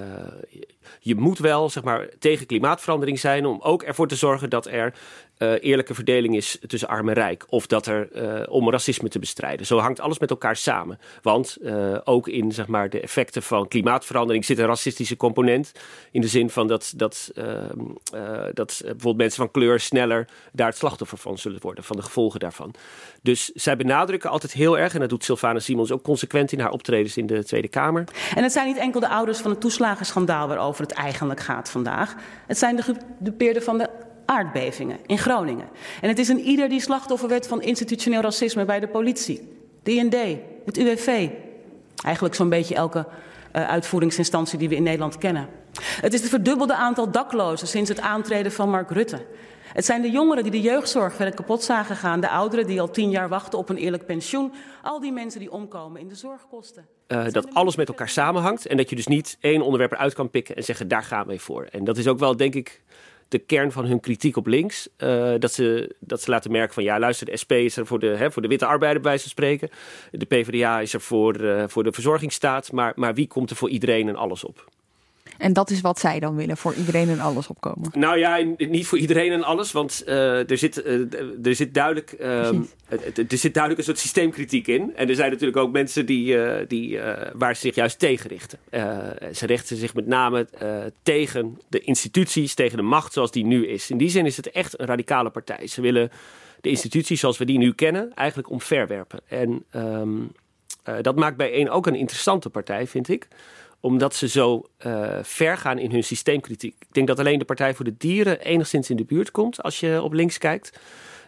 je moet wel zeg maar, tegen klimaatverandering zijn om ook ervoor te zorgen dat er uh, eerlijke verdeling is tussen arm en rijk. Of dat er uh, om racisme te bestrijden. Zo hangt alles met elkaar samen. Want uh, ook in zeg maar, de effecten van klimaatverandering zit een racistische component. In de zin van dat, dat, uh, uh, dat bijvoorbeeld mensen van kleur sneller daar het slachtoffer van zullen worden. Van de gevolgen daarvan. Dus zij benadrukken altijd heel erg, en dat doet Sylvana Simons ook consequent in haar optredens in de Tweede Kamer. En het zijn niet enkel de ouders van het toeslagenschandaal waarover het eigenlijk gaat vandaag. Het zijn de gedupeerden van de aardbevingen in Groningen. En het is een ieder die slachtoffer werd van institutioneel racisme bij de politie, D N D, het U W V. Eigenlijk zo'n beetje elke uh, uitvoeringsinstantie die we in Nederland kennen. Het is het verdubbelde aantal daklozen sinds het aantreden van Mark Rutte. Het zijn de jongeren die de jeugdzorg verder kapot zagen gaan. De ouderen die al tien jaar wachten op een eerlijk pensioen. Al die mensen die omkomen in de zorgkosten. Uh, dat alles met elkaar samenhangt. En dat je dus niet één onderwerp eruit kan pikken en zeggen daar gaan we voor. En dat is ook wel, denk ik, de kern van hun kritiek op links. Uh, dat, ze, dat ze laten merken van ja, luister, de S P is er voor de, hè, voor de witte arbeider bij wijze van spreken. De PvdA is er voor, uh, voor de verzorgingsstaat. Maar, maar wie komt er voor iedereen en alles op? En dat is wat zij dan willen, voor iedereen en alles opkomen. Nou ja, niet voor iedereen en alles, want uh, er, zit, uh, er, zit duidelijk, uh, er zit duidelijk een soort systeemkritiek in. En er zijn natuurlijk ook mensen die, uh, die, uh, waar ze zich juist tegen richten. Uh, ze richten zich met name uh, tegen de instituties, tegen de macht zoals die nu is. In die zin is het echt een radicale partij. Ze willen de instituties zoals we die nu kennen eigenlijk omverwerpen. En um, uh, dat maakt bijeen ook een interessante partij, vind ik. Omdat ze zo uh, ver gaan in hun systeemkritiek. Ik denk dat alleen de Partij voor de Dieren enigszins in de buurt komt als je op links kijkt.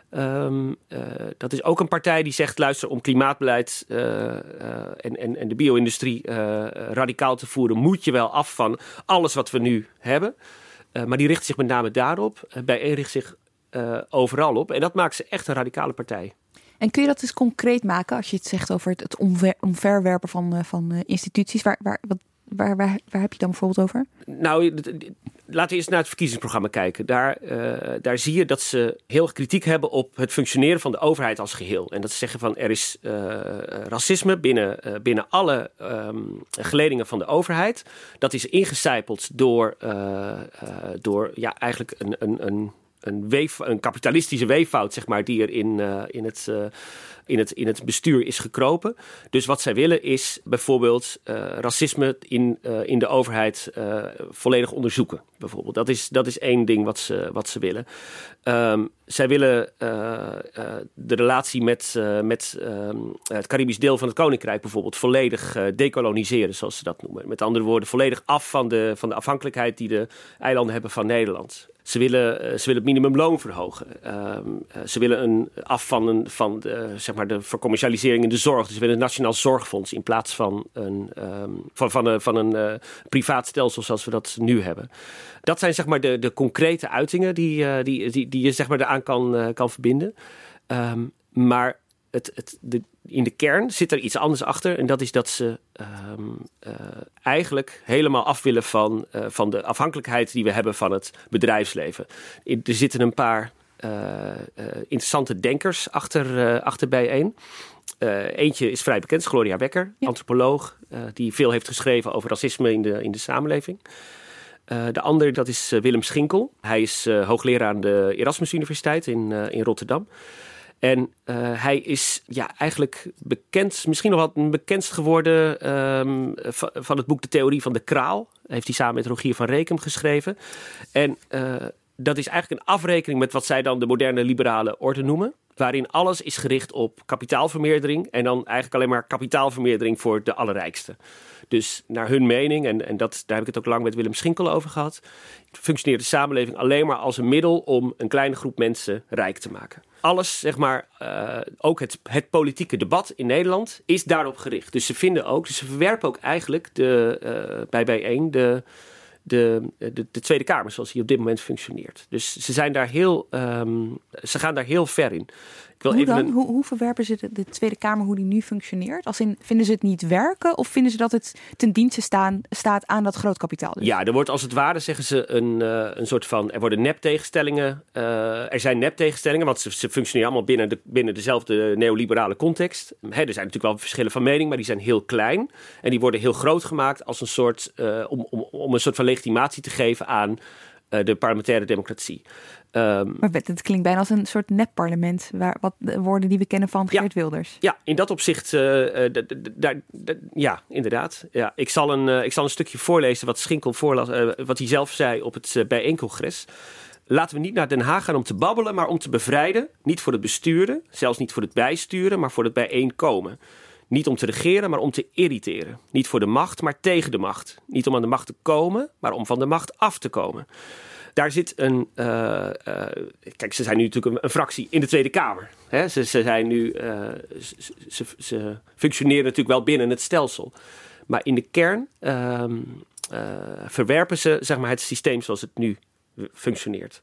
Um, uh, dat is ook een partij die zegt, luister, om klimaatbeleid uh, uh, en, en, en de bio-industrie uh, radicaal te voeren, moet je wel af van alles wat we nu hebben. Uh, maar die richt zich met name daarop. Uh, bijeen richt zich uh, overal op. En dat maakt ze echt een radicale partij. En kun je dat eens concreet maken als je het zegt over het, het omver, omverwerpen van, uh, van uh, instituties? Waar, waar, wat, waar, waar, waar heb je dan bijvoorbeeld over? Nou, laten we eerst naar het verkiezingsprogramma kijken. Daar, uh, daar zie je dat ze heel erg kritiek hebben op het functioneren van de overheid als geheel. En dat ze zeggen van er is uh, racisme binnen, uh, binnen alle um, geledingen van de overheid. Dat is ingecijpeld door, uh, uh, door ja, eigenlijk een... een, een Een, weef, een kapitalistische weeffout, zeg maar, die er in, uh, in, het, uh, in, het, in het bestuur is gekropen. Dus wat zij willen is bijvoorbeeld uh, racisme in, uh, in de overheid uh, volledig onderzoeken. Bijvoorbeeld. Dat is, dat is één ding wat ze, wat ze willen. Um, zij willen uh, uh, de relatie met, uh, met uh, het Caribisch deel van het Koninkrijk bijvoorbeeld volledig uh, decoloniseren, zoals ze dat noemen. Met andere woorden, volledig af van de, van de afhankelijkheid die de eilanden hebben van Nederland. Ze willen, ze willen het minimumloon verhogen. Um, ze willen een, af van, een, van de, zeg maar de vercommercialisering in de zorg. Dus ze willen een nationaal zorgfonds in plaats van een, um, van, van een, van een uh, privaat stelsel zoals we dat nu hebben. Dat zijn zeg maar de, de concrete uitingen die, uh, die, die, die je zeg maar eraan kan, uh, kan verbinden. Um, maar het, het, de, in de kern zit er iets anders achter. En dat is dat ze um, uh, eigenlijk helemaal af willen van, uh, van de afhankelijkheid die we hebben van het bedrijfsleven. Er zitten een paar uh, uh, interessante denkers achter, uh, achter bijeen. Uh, eentje is vrij bekend, Gloria Wekker, ja. antropoloog, uh, die veel heeft geschreven over racisme in de, in de samenleving. Uh, de ander, dat is uh, Willem Schinkel. Hij is uh, hoogleraar aan de Erasmus Universiteit in, uh, in Rotterdam. En uh, hij is ja, eigenlijk bekend, misschien nog wel het bekendst geworden um, van, van het boek De Theorie van de Kraal. Hij heeft die samen met Rogier van Rekem geschreven. En uh, dat is eigenlijk een afrekening met wat zij dan de moderne liberale orde noemen. Waarin alles is gericht op kapitaalvermeerdering. En dan eigenlijk alleen maar kapitaalvermeerdering voor de allerrijkste. Dus naar hun mening, en, en dat, daar heb ik het ook lang met Willem Schinkel over gehad, functioneert de samenleving alleen maar als een middel om een kleine groep mensen rijk te maken. Alles, zeg maar, uh, ook het, het politieke debat in Nederland is daarop gericht. Dus ze vinden ook, dus ze verwerpen ook eigenlijk de, uh, bij bijeen de, de, de, de Tweede Kamer zoals die op dit moment functioneert. Dus ze zijn daar heel, um, ze gaan daar heel ver in. Ik wil hoe even dan? een... Hoe, hoe verwerpen ze de, de Tweede Kamer, hoe die nu functioneert? Als in, vinden ze het niet werken of vinden ze dat het ten dienste staan, staat aan dat grootkapitaal? Dus? Ja, er wordt als het ware, zeggen ze, een, uh, een soort van... Er worden neptegenstellingen. Uh, er zijn neptegenstellingen, want ze, ze functioneren allemaal binnen, de, binnen dezelfde neoliberale context. Hè, er zijn natuurlijk wel verschillen van mening, maar die zijn heel klein. En die worden heel groot gemaakt als een soort, uh, om, om, om een soort van legitimatie te geven aan uh, de parlementaire democratie. Um, maar het klinkt bijna als een soort nepparlement, waar wat de woorden die we kennen van Geert ja, Wilders. Ja, in dat opzicht, uh, uh, d- d- d- d- ja, inderdaad. Ja, ik, zal een, uh, ik zal een stukje voorlezen wat Schinkel voorlas, uh, wat hij zelf zei op het uh, bijeencongres. Laten we niet naar Den Haag gaan om te babbelen, maar om te bevrijden. Niet voor het besturen, zelfs niet voor het bijsturen, maar voor het bijeenkomen. Niet om te regeren, maar om te irriteren. Niet voor de macht, maar tegen de macht. Niet om aan de macht te komen, maar om van de macht af te komen. Daar zit een... Uh, uh, kijk, ze zijn nu natuurlijk een, een fractie in de Tweede Kamer. Hè? Ze, ze, zijn nu, uh, ze, ze, ze functioneren natuurlijk wel binnen het stelsel. Maar in de kern uh, uh, verwerpen ze, zeg maar, het systeem zoals het nu functioneert.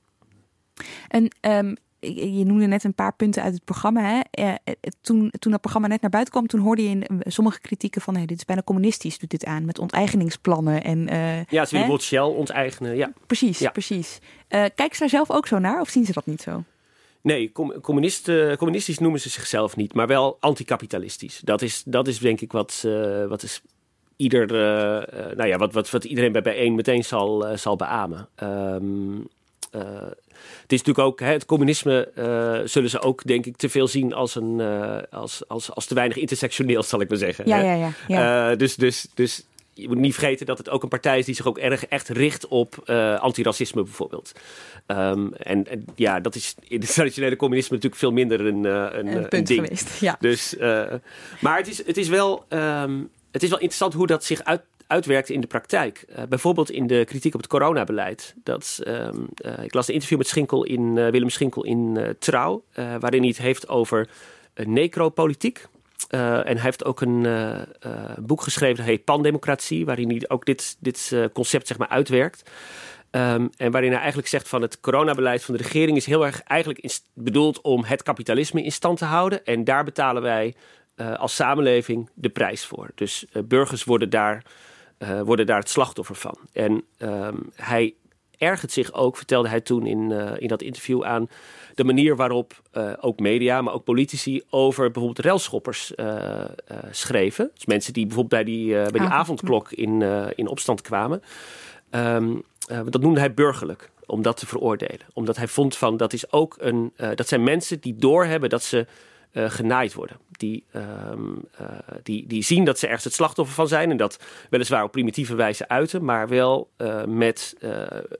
En um, je noemde net een paar punten uit het programma. Hè? Uh, toen, toen dat programma net naar buiten kwam, toen hoorde je in sommige kritieken van... Hey, dit is bijna communistisch, doet dit aan, met onteigeningsplannen. En, uh, ja, ze willen bijvoorbeeld Shell onteigenen. Ja. Precies, ja. precies. Uh, kijken ze daar zelf ook zo naar of zien ze dat niet zo? Nee, com- communist, uh, communistisch noemen ze zichzelf niet, maar wel anticapitalistisch. Dat is, dat is denk ik wat, uh, wat is ieder, uh, uh, nou ja, wat, wat, wat iedereen bij bijeen meteen zal, uh, zal beamen. Um, uh, het is natuurlijk ook, hè, het communisme uh, zullen ze ook, denk ik, te veel zien als, een, uh, als, als, als te weinig intersectioneel, zal ik maar zeggen. Ja, hè? ja, ja. ja. Uh, dus, dus, dus je moet niet vergeten dat het ook een partij is die zich ook erg echt richt op uh, antiracisme bijvoorbeeld. Um, en, en ja, dat is in het traditionele communisme natuurlijk veel minder een, uh, een, een, een punt ding. Geweest, ja. Dus, uh, maar het is, het is wel... Um, Het is wel interessant hoe dat zich uit, uitwerkte in de praktijk. Uh, bijvoorbeeld in de kritiek op het coronabeleid. Dat, um, uh, ik las een interview met Schinkel in, uh, Willem Schinkel in uh, Trouw, uh, waarin hij het heeft over uh, necropolitiek. Uh, en hij heeft ook een uh, uh, boek geschreven, dat heet Pandemocratie, waarin hij ook dit, dit uh, concept zeg maar uitwerkt. Um, en waarin hij eigenlijk zegt van het coronabeleid van de regering is heel erg eigenlijk in, bedoeld om het kapitalisme in stand te houden. En daar betalen wij uh, als samenleving de prijs voor. Dus uh, burgers worden daar, uh, worden daar het slachtoffer van. En um, hij ergert zich ook, vertelde hij toen in, uh, in dat interview, aan de manier waarop uh, ook media, maar ook politici over bijvoorbeeld railschoppers uh, uh, schreven. Dus mensen die bijvoorbeeld bij die, uh, bij die avondklok in, uh, in opstand kwamen. Um, uh, dat noemde hij burgerlijk, om dat te veroordelen. Omdat hij vond van, dat is ook een, uh, dat zijn mensen die doorhebben dat ze uh, genaaid worden. Die, um, uh, die, die zien dat ze ergens het slachtoffer van zijn en dat weliswaar op primitieve wijze uiten, maar wel, uh, met, uh,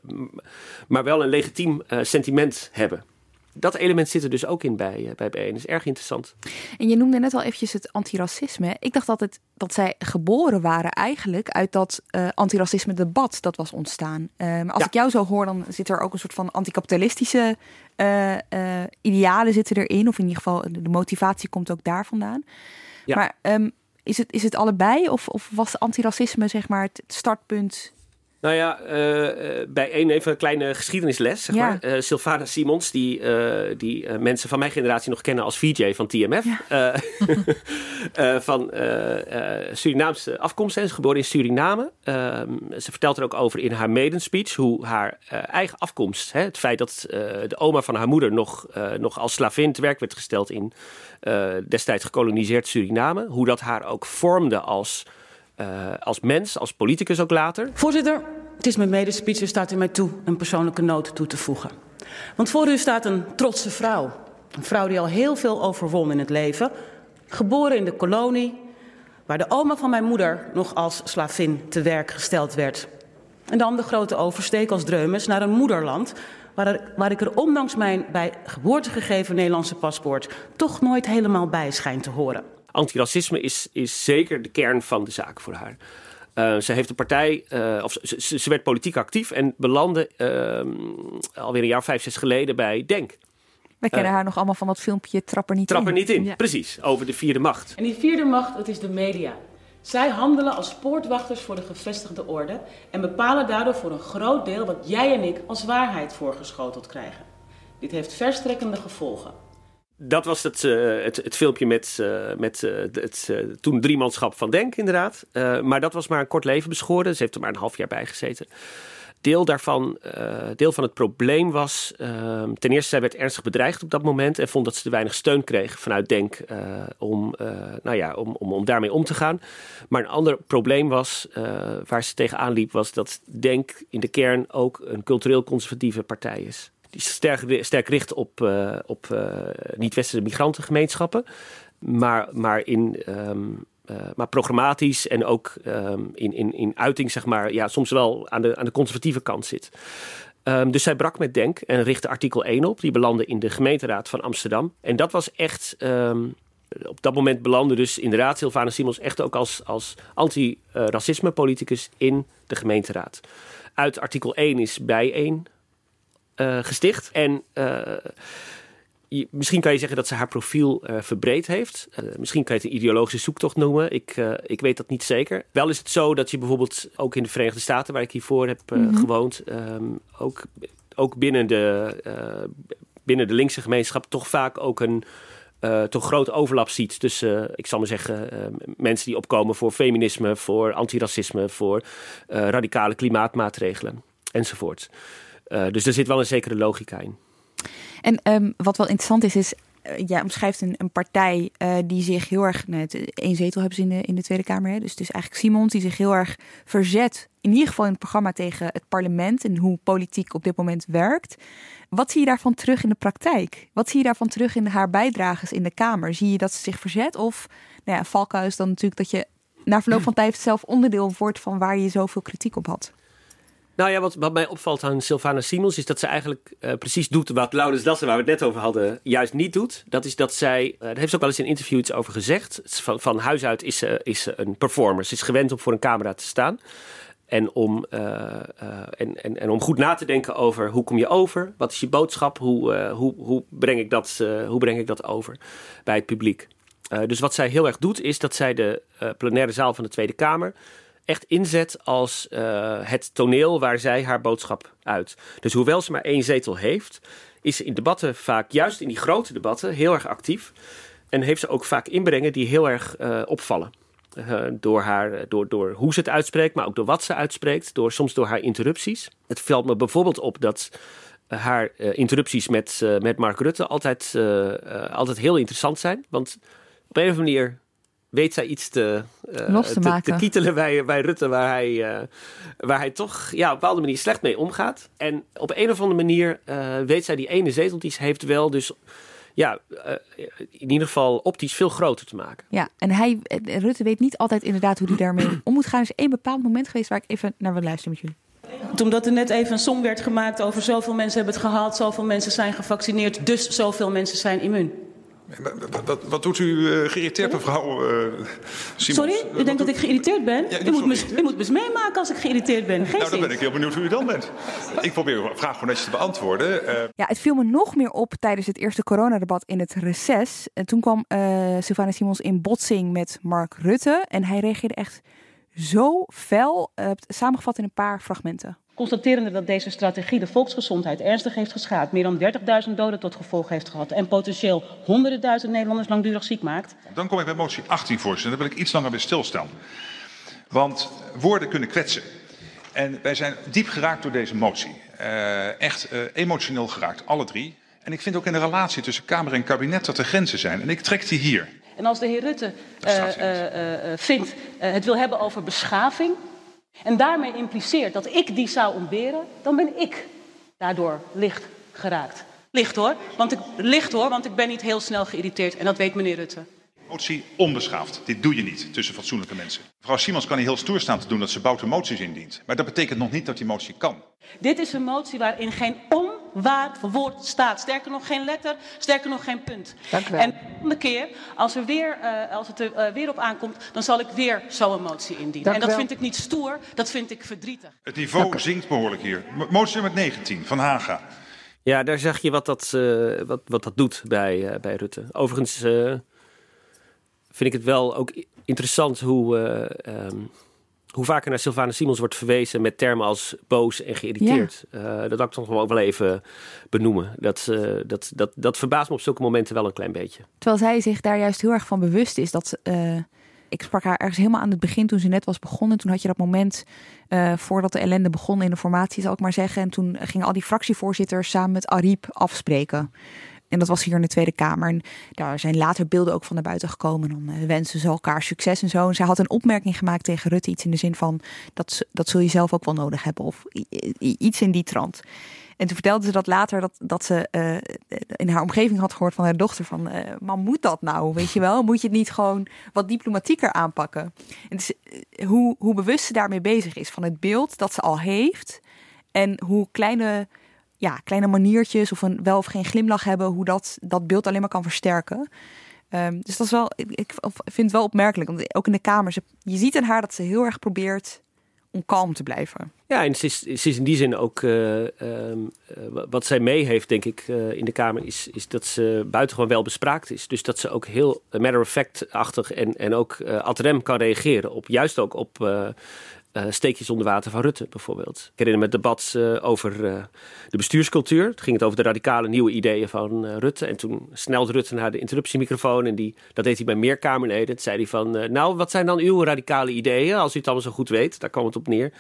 maar wel een legitiem uh, sentiment hebben. Dat element zit er dus ook in bij, uh, bij B één. Dat is erg interessant. En je noemde net al eventjes het antiracisme. Ik dacht dat, het, dat zij geboren waren eigenlijk uit dat uh, antiracisme debat dat was ontstaan. Uh, maar als ja. ik jou zo hoor, dan zit er ook een soort van anticapitalistische uh, uh, idealen zitten erin. Of in ieder geval, de motivatie komt ook daar vandaan. Ja. Maar um, is, het, is het allebei? Of, of was antiracisme zeg maar het startpunt? Nou ja, uh, bij één even een kleine geschiedenisles, zeg ja. maar. Uh, Sylvana Simons, die, uh, die uh, mensen van mijn generatie nog kennen als V J van T M F. Ja. Uh, uh, van uh, uh, Surinaamse afkomst, is geboren in Suriname. Uh, ze vertelt er ook over in haar maiden speech hoe haar uh, eigen afkomst, hè, het feit dat uh, de oma van haar moeder nog, uh, nog als slavin te werk werd gesteld in uh, destijds gekoloniseerd Suriname, hoe dat haar ook vormde als... Uh, als mens, als politicus ook later. Voorzitter, het is mijn medespeech, er staat in mij toe een persoonlijke noot toe te voegen. Want voor u staat een trotse vrouw. Een vrouw die al heel veel overwon in het leven. Geboren in de kolonie, waar de oma van mijn moeder nog als slavin te werk gesteld werd. En dan de grote oversteek als Dreumes naar een moederland, waar, er, waar ik er ondanks mijn bij geboorte gegeven Nederlandse paspoort toch nooit helemaal bij schijn te horen. Antiracisme is, is zeker de kern van de zaak voor haar. Uh, ze heeft de partij, uh, of ze, ze werd politiek actief en belandde uh, alweer een jaar vijf, zes geleden bij Denk. We kennen uh, haar nog allemaal van dat filmpje Trap er niet Trap in. er niet in, ja. Precies, over de vierde macht. En die vierde macht, dat is de media. Zij handelen als poortwachters voor de gevestigde orde en bepalen daardoor voor een groot deel wat jij en ik als waarheid voorgeschoteld krijgen. Dit heeft verstrekkende gevolgen. Dat was het, uh, het, het filmpje met, uh, met uh, het uh, toen driemanschap van Denk, inderdaad. Uh, maar dat was maar een kort leven beschoren. Ze heeft er maar een half jaar bij gezeten. Deel daarvan, uh, deel van het probleem was... Uh, ten eerste, zij werd ernstig bedreigd op dat moment... en vond dat ze te weinig steun kreeg vanuit Denk uh, om, uh, nou ja, om, om, om daarmee om te gaan. Maar een ander probleem was, uh, waar ze tegenaan liep... was dat Denk in de kern ook een cultureel conservatieve partij is. Die sterk, sterk richt op, uh, op uh, niet-westerse migrantengemeenschappen. Maar, maar, in, um, uh, maar programmatisch en ook um, in, in, in uiting, zeg maar, ja, soms wel aan de, aan de conservatieve kant zit. Um, dus zij brak met Denk en richtte artikel één op. Die belandde in de gemeenteraad van Amsterdam. En dat was echt... Um, op dat moment belandde dus inderdaad Sylvana Simons echt ook als, als anti-racisme-politicus in de gemeenteraad. Uit artikel één is bij één... Uh, gesticht. En uh, je, misschien kan je zeggen dat ze haar profiel uh, verbreed heeft. Uh, misschien kan je het een ideologische zoektocht noemen. Ik, uh, ik weet dat niet zeker. Wel is het zo dat je bijvoorbeeld ook in de Verenigde Staten, waar ik hiervoor heb uh, mm-hmm. gewoond, um, ook, ook binnen, de, uh, binnen de linkse gemeenschap toch vaak ook een uh, toch grote overlap ziet tussen, uh, ik zal maar zeggen, uh, mensen die opkomen voor feminisme, voor antiracisme, voor uh, radicale klimaatmaatregelen enzovoort. Uh, dus er zit wel een zekere logica in. En um, wat wel interessant is, is... Uh, ja, omschrijft een, een partij uh, die zich heel erg... Nou, één zetel hebben ze in de, in de Tweede Kamer. Hè, dus het is eigenlijk Simons die zich heel erg verzet... in ieder geval in het programma tegen het parlement... en hoe politiek op dit moment werkt. Wat zie je daarvan terug in de praktijk? Wat zie je daarvan terug in haar bijdrages in de Kamer? Zie je dat ze zich verzet? Of, nou ja, valkuil is dan natuurlijk dat je... na verloop van tijd zelf onderdeel wordt... van waar je zoveel kritiek op had. Nou ja, wat, wat mij opvalt aan Sylvana Simons is dat ze eigenlijk uh, precies doet wat Laurens Dassen, waar we het net over hadden, juist niet doet. Dat is dat zij, uh, daar heeft ze ook wel eens in een interview iets over gezegd. Van, van huis uit is ze, is ze een performer. Ze is gewend om voor een camera te staan. En om, uh, uh, en, en, en om goed na te denken over hoe kom je over? Wat is je boodschap? Hoe, uh, hoe, hoe, breng, ik dat, uh, hoe breng ik dat over bij het publiek? Uh, dus wat zij heel erg doet is dat zij de uh, plenaire zaal van de Tweede Kamer echt inzet als uh, het toneel waar zij haar boodschap uit. Dus hoewel ze maar één zetel heeft, is ze in debatten vaak, juist in die grote debatten, heel erg actief. En heeft ze ook vaak inbrengen die heel erg uh, opvallen. Uh, door, haar, door, door hoe ze het uitspreekt, maar ook door wat ze uitspreekt. Door, soms door haar interrupties. Het valt me bijvoorbeeld op dat uh, haar uh, interrupties met, uh, met Mark Rutte altijd, uh, uh, altijd heel interessant zijn. Want op een of andere manier weet zij iets te, uh, Los te, te, maken. te kietelen bij, bij Rutte, waar hij, uh, waar hij toch ja, op een bepaalde manier slecht mee omgaat. En op een of andere manier uh, weet zij die ene zetel die ze heeft wel dus ja, uh, in ieder geval optisch veel groter te maken. Ja, en hij, Rutte weet niet altijd inderdaad hoe hij daarmee om moet gaan. Er is één bepaald moment geweest waar ik even naar wil luisteren met jullie. Omdat er net even een som werd gemaakt over zoveel mensen hebben het gehaald, zoveel mensen zijn gevaccineerd, dus zoveel mensen zijn immuun. Wat, wat, wat doet u uh, geïrriteerd, mevrouw uh, Simons? Sorry, u denkt dat ik geïrriteerd ben? Ja, u, moet me, u moet me eens meemaken als ik geïrriteerd ben. Geen nou, dan zin. ben ik heel benieuwd hoe u dan bent. Ik probeer uw vraag gewoon netjes te beantwoorden. Uh... Ja, het viel me nog meer op tijdens het eerste coronadebat in het reces. En toen kwam uh, Sylvana Simons in botsing met Mark Rutte. En hij reageerde echt zo fel, uh, samengevat in een paar fragmenten. Constaterende dat deze strategie de volksgezondheid ernstig heeft geschaad, meer dan dertigduizend doden tot gevolg heeft gehad en potentieel honderden duizend Nederlanders langdurig ziek maakt. Dan kom ik bij motie achttien, voorzitter. Daar wil ik iets langer weer stilstaan. Want woorden kunnen kwetsen. En wij zijn diep geraakt door deze motie. Uh, echt uh, emotioneel geraakt, alle drie. En ik vind ook in de relatie tussen Kamer en kabinet dat er grenzen zijn. En ik trek die hier. En als de heer Rutte uh, uh, uh, vindt, uh, het wil hebben over beschaving en daarmee impliceert dat ik die zou ontberen, dan ben ik daardoor licht geraakt. Licht hoor, want ik, licht hoor, want ik ben niet heel snel geïrriteerd en dat weet meneer Rutte. Motie onbeschaafd. Dit doe je niet tussen fatsoenlijke mensen. Mevrouw Simons kan hier heel stoer staan te doen dat ze boute moties indient. Maar dat betekent nog niet dat die motie kan. Dit is een motie waarin geen onwaar woord staat. Sterker nog geen letter, sterker nog geen punt. Dank u wel. En de volgende keer, als, er weer, uh, als het er uh, weer op aankomt, dan zal ik weer zo'n motie indienen. Dank en dat wel. vind ik niet stoer, dat vind ik verdrietig. Het niveau zinkt behoorlijk hier. M- motie nummer negentien van Haga. Ja, daar zag je wat dat, uh, wat, wat dat doet bij, uh, bij Rutte. Overigens uh, vind ik het wel ook interessant hoe, uh, um, hoe vaker naar Sylvana Simons wordt verwezen met termen als boos en geïrriteerd. Ja. Uh, dat wil ik toch gewoon wel even benoemen. Dat, uh, dat, dat, dat verbaast me op zulke momenten wel een klein beetje. Terwijl zij zich daar juist heel erg van bewust is dat... Uh, ik sprak haar ergens helemaal aan het begin toen ze net was begonnen. Toen had je dat moment uh, voordat de ellende begon in de formatie, zal ik maar zeggen. En toen gingen al die fractievoorzitters samen met Ariep afspreken. En dat was hier in de Tweede Kamer. En daar zijn later beelden ook van naar buiten gekomen. Dan uh, wensen ze elkaar succes en zo. En zij had een opmerking gemaakt tegen Rutte. Iets in de zin van, dat, dat zul je zelf ook wel nodig hebben. Of i- i- iets in die trant. En toen vertelde ze dat later dat, dat ze uh, in haar omgeving had gehoord van haar dochter van... Uh, man, moet dat nou? Weet je wel? Moet je het niet gewoon wat diplomatieker aanpakken? En dus, uh, hoe, hoe bewust ze daarmee bezig is van het beeld dat ze al heeft... en hoe kleine, ja, kleine maniertjes of een wel of geen glimlach hebben... hoe dat, dat beeld alleen maar kan versterken. Um, dus dat is wel, ik, ik vind het wel opmerkelijk. Want ook in de Kamer, ze, je ziet aan haar dat ze heel erg probeert... om kalm te blijven. Ja, en ze is, ze is in die zin ook... Uh, um, uh, wat zij mee heeft, denk ik, uh, in de Kamer... Is, is dat ze buitengewoon wel bespraakt is. Dus dat ze ook heel matter-of-fact-achtig... en, en ook uh, ad rem kan reageren. Op, juist ook op uh, uh, steekjes onder water van Rutte, bijvoorbeeld. Ik herinner me het debat uh, over uh, de bestuurscultuur. Toen ging het over de radicale nieuwe ideeën van uh, Rutte. En toen snelde Rutte naar de interruptiemicrofoon... en die, dat deed hij bij meer Kamerleden. Toen zei hij van... Uh, nou, wat zijn dan uw radicale ideeën... als u het allemaal zo goed weet? Daar kwam het op neer.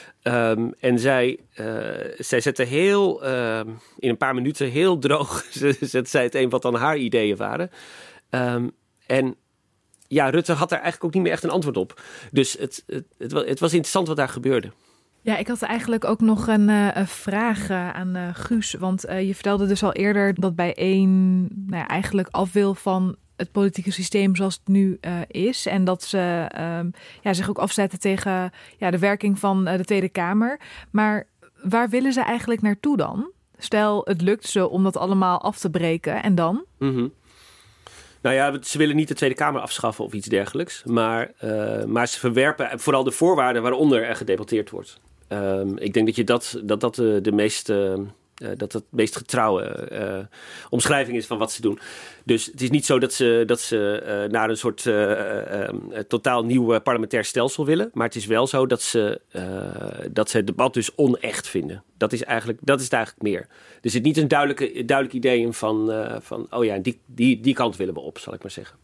Um, en zij, uh, zij zette heel, uh, in een paar minuten heel droog, zette zij het een wat dan haar ideeën waren. Um, en ja, Rutte had daar eigenlijk ook niet meer echt een antwoord op. Dus het, het, het, was, het was interessant wat daar gebeurde. Ja, ik had eigenlijk ook nog een, uh, een vraag uh, aan uh, Guus. Want uh, je vertelde dus al eerder dat bij één nou ja, eigenlijk af wil van het politieke systeem zoals het nu uh, is. En dat ze um, ja, zich ook afzetten tegen ja, de werking van uh, de Tweede Kamer. Maar waar willen ze eigenlijk naartoe dan? Stel, het lukt ze om dat allemaal af te breken en dan? Mm-hmm. Nou ja, ze willen niet de Tweede Kamer afschaffen of iets dergelijks. Maar, uh, maar ze verwerpen vooral de voorwaarden waaronder er gedebatteerd wordt. Um, ik denk dat je dat, dat, dat de, de meest... Uh, Uh, dat het meest getrouwe uh, omschrijving is van wat ze doen. Dus het is niet zo dat ze, dat ze uh, naar een soort uh, uh, uh, totaal nieuw uh, parlementair stelsel willen. Maar het is wel zo dat ze, uh, dat ze het debat dus onecht vinden. Dat is, eigenlijk, dat is het eigenlijk meer. Er zit niet een duidelijke, duidelijk idee in van, uh, van oh ja, die, die, die kant willen we op, zal ik maar zeggen.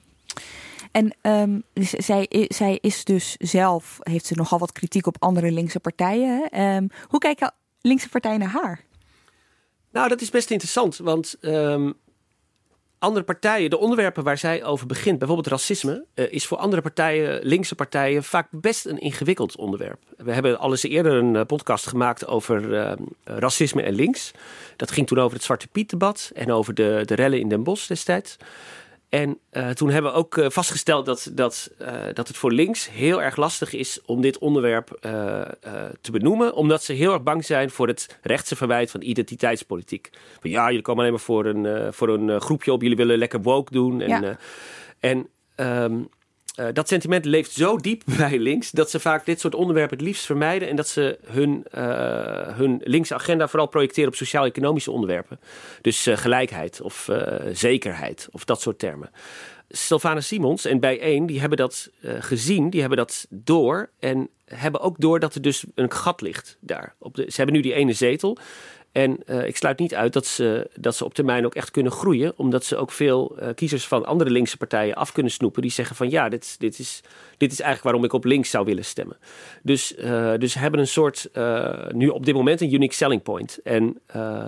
En um, zij, zij is dus zelf, heeft ze nogal wat kritiek op andere linkse partijen. Um, hoe kijken linkse partijen naar haar? Nou, dat is best interessant, want um, andere partijen, de onderwerpen waar zij over begint, bijvoorbeeld racisme, uh, is voor andere partijen, linkse partijen, vaak best een ingewikkeld onderwerp. We hebben al eens eerder een uh, podcast gemaakt over uh, racisme en links. Dat ging toen over het Zwarte Piet-debat en over de, de rellen in Den Bosch destijds. En uh, toen hebben we ook uh, vastgesteld dat, dat, uh, dat het voor links heel erg lastig is om dit onderwerp uh, uh, te benoemen. Omdat ze heel erg bang zijn voor het rechtse verwijt van identiteitspolitiek. Van ja, jullie komen alleen maar voor een, uh, voor een uh, groepje op. Jullie willen lekker woke doen. En, ja. uh, en um, uh, dat sentiment leeft zo diep bij links dat ze vaak dit soort onderwerpen het liefst vermijden. En dat ze hun, uh, hun linkse agenda vooral projecteren op sociaal-economische onderwerpen. Dus uh, gelijkheid of uh, zekerheid of dat soort termen. Sylvana Simons en bijeen, die hebben dat uh, gezien, die hebben dat door. En hebben ook door dat er dus een gat ligt daar. Op de, ze hebben nu die ene zetel. En uh, ik sluit niet uit dat ze, dat ze op termijn ook echt kunnen groeien. Omdat ze ook veel uh, kiezers van andere linkse partijen af kunnen snoepen. Die zeggen van ja, dit, dit, is, dit is eigenlijk waarom ik op links zou willen stemmen. Dus, uh, dus ze hebben een soort, uh, nu op dit moment een unique selling point. En uh,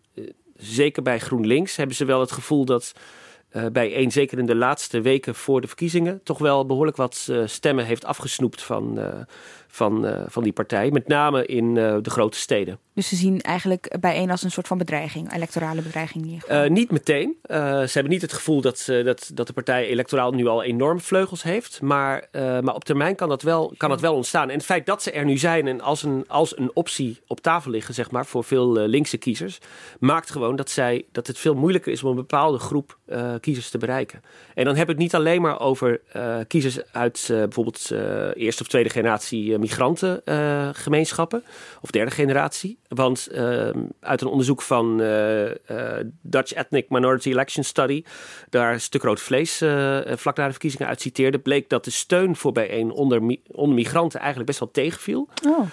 zeker bij GroenLinks hebben ze wel het gevoel dat uh, bijeen, zeker in de laatste weken voor de verkiezingen, toch wel behoorlijk wat uh, stemmen heeft afgesnoept van, uh, van, uh, van die partij. Met name in uh, de grote steden. Dus ze zien eigenlijk bijeen als een soort van bedreiging, electorale bedreiging in ieder geval. Uh, niet meteen. Uh, ze hebben niet het gevoel dat, uh, dat, dat de partij electoraal nu al enorm vleugels heeft. Maar, uh, maar op termijn kan dat, wel, kan dat wel ontstaan. En het feit dat ze er nu zijn en als een, als een optie op tafel liggen, zeg maar, voor veel uh, linkse kiezers, maakt gewoon dat, zij, dat het veel moeilijker is om een bepaalde groep uh, kiezers te bereiken. En dan heb ik het niet alleen maar over uh, kiezers uit uh, bijvoorbeeld uh, eerste of tweede generatie uh, migrantengemeenschappen uh, of derde generatie. Want uh, uit een onderzoek van uh, uh, Dutch Ethnic Minority Election Study, daar Stuk Rood Vlees uh, vlak na de verkiezingen uit citeerde, bleek dat de steun voor bijeen onder, mi- onder migranten eigenlijk best wel tegenviel. Oh.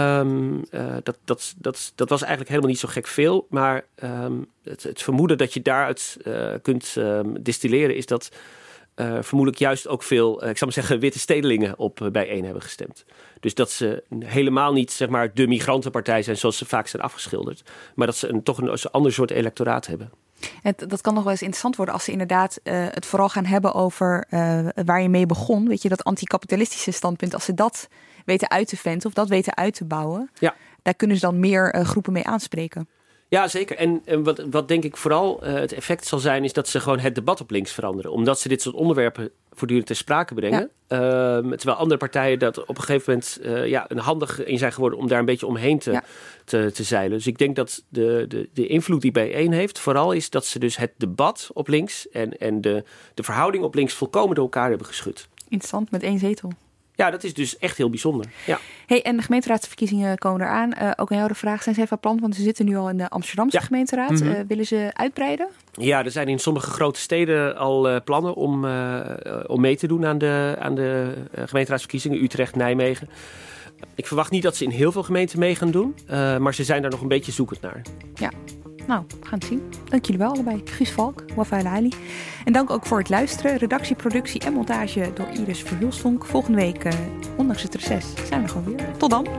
Um, uh, dat, dat, dat, dat was eigenlijk helemaal niet zo gek veel. Maar um, het, het vermoeden dat je daaruit uh, kunt um, distilleren is dat Uh, vermoedelijk juist ook veel, uh, ik zou maar zeggen, witte stedelingen op uh, bijeen hebben gestemd. Dus dat ze helemaal niet, zeg maar, de migrantenpartij zijn zoals ze vaak zijn afgeschilderd. Maar dat ze een, toch een, een ander soort electoraat hebben. Het, dat kan nog wel eens interessant worden als ze inderdaad uh, het vooral gaan hebben over uh, waar je mee begon. Weet je, dat anticapitalistische standpunt, als ze dat weten uit te venten of dat weten uit te bouwen, ja. Daar kunnen ze dan meer uh, groepen mee aanspreken. Ja, zeker. En, en wat, wat denk ik vooral uh, het effect zal zijn, is dat ze gewoon het debat op links veranderen. Omdat ze dit soort onderwerpen voortdurend ter sprake brengen. Ja. Uh, terwijl andere partijen dat op een gegeven moment uh, ja, een handig in zijn geworden om daar een beetje omheen te, ja. te, te zeilen. Dus ik denk dat de, de, de invloed die bijeen heeft, vooral is dat ze dus het debat op links en, en de, de verhouding op links volkomen door elkaar hebben geschud. Interessant, met één zetel. Ja, dat is dus echt heel bijzonder. Ja. Hey, en de gemeenteraadsverkiezingen komen eraan. Uh, ook aan jou de vraag, zijn ze even plan? Want ze zitten nu al in de Amsterdamse ja. gemeenteraad. Mm-hmm. Uh, willen ze uitbreiden? Ja, er zijn in sommige grote steden al uh, plannen om, uh, om mee te doen aan de, aan de uh, gemeenteraadsverkiezingen. Utrecht, Nijmegen. Ik verwacht niet dat ze in heel veel gemeenten mee gaan doen. Uh, maar ze zijn daar nog een beetje zoekend naar. Ja. Nou, we gaan het zien. Dank jullie wel allebei. Guus Valk, Wafa El Ali. En dank ook voor het luisteren. Redactie, productie en montage door Iris Verhulstonk. Volgende week, uh, ondanks het reces, zijn we gewoon weer. Tot dan.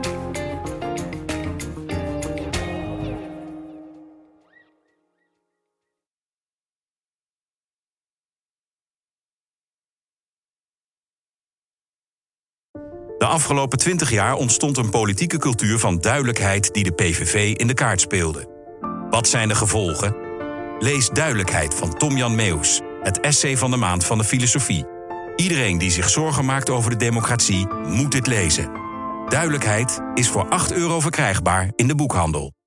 De afgelopen twintig jaar ontstond een politieke cultuur van duidelijkheid die de P V V in de kaart speelde. Wat zijn de gevolgen? Lees Duidelijkheid van Tom-Jan Meeuws. Het het essay van de maand van de filosofie. Iedereen die zich zorgen maakt over de democratie moet dit lezen. Duidelijkheid is voor acht euro verkrijgbaar in de boekhandel.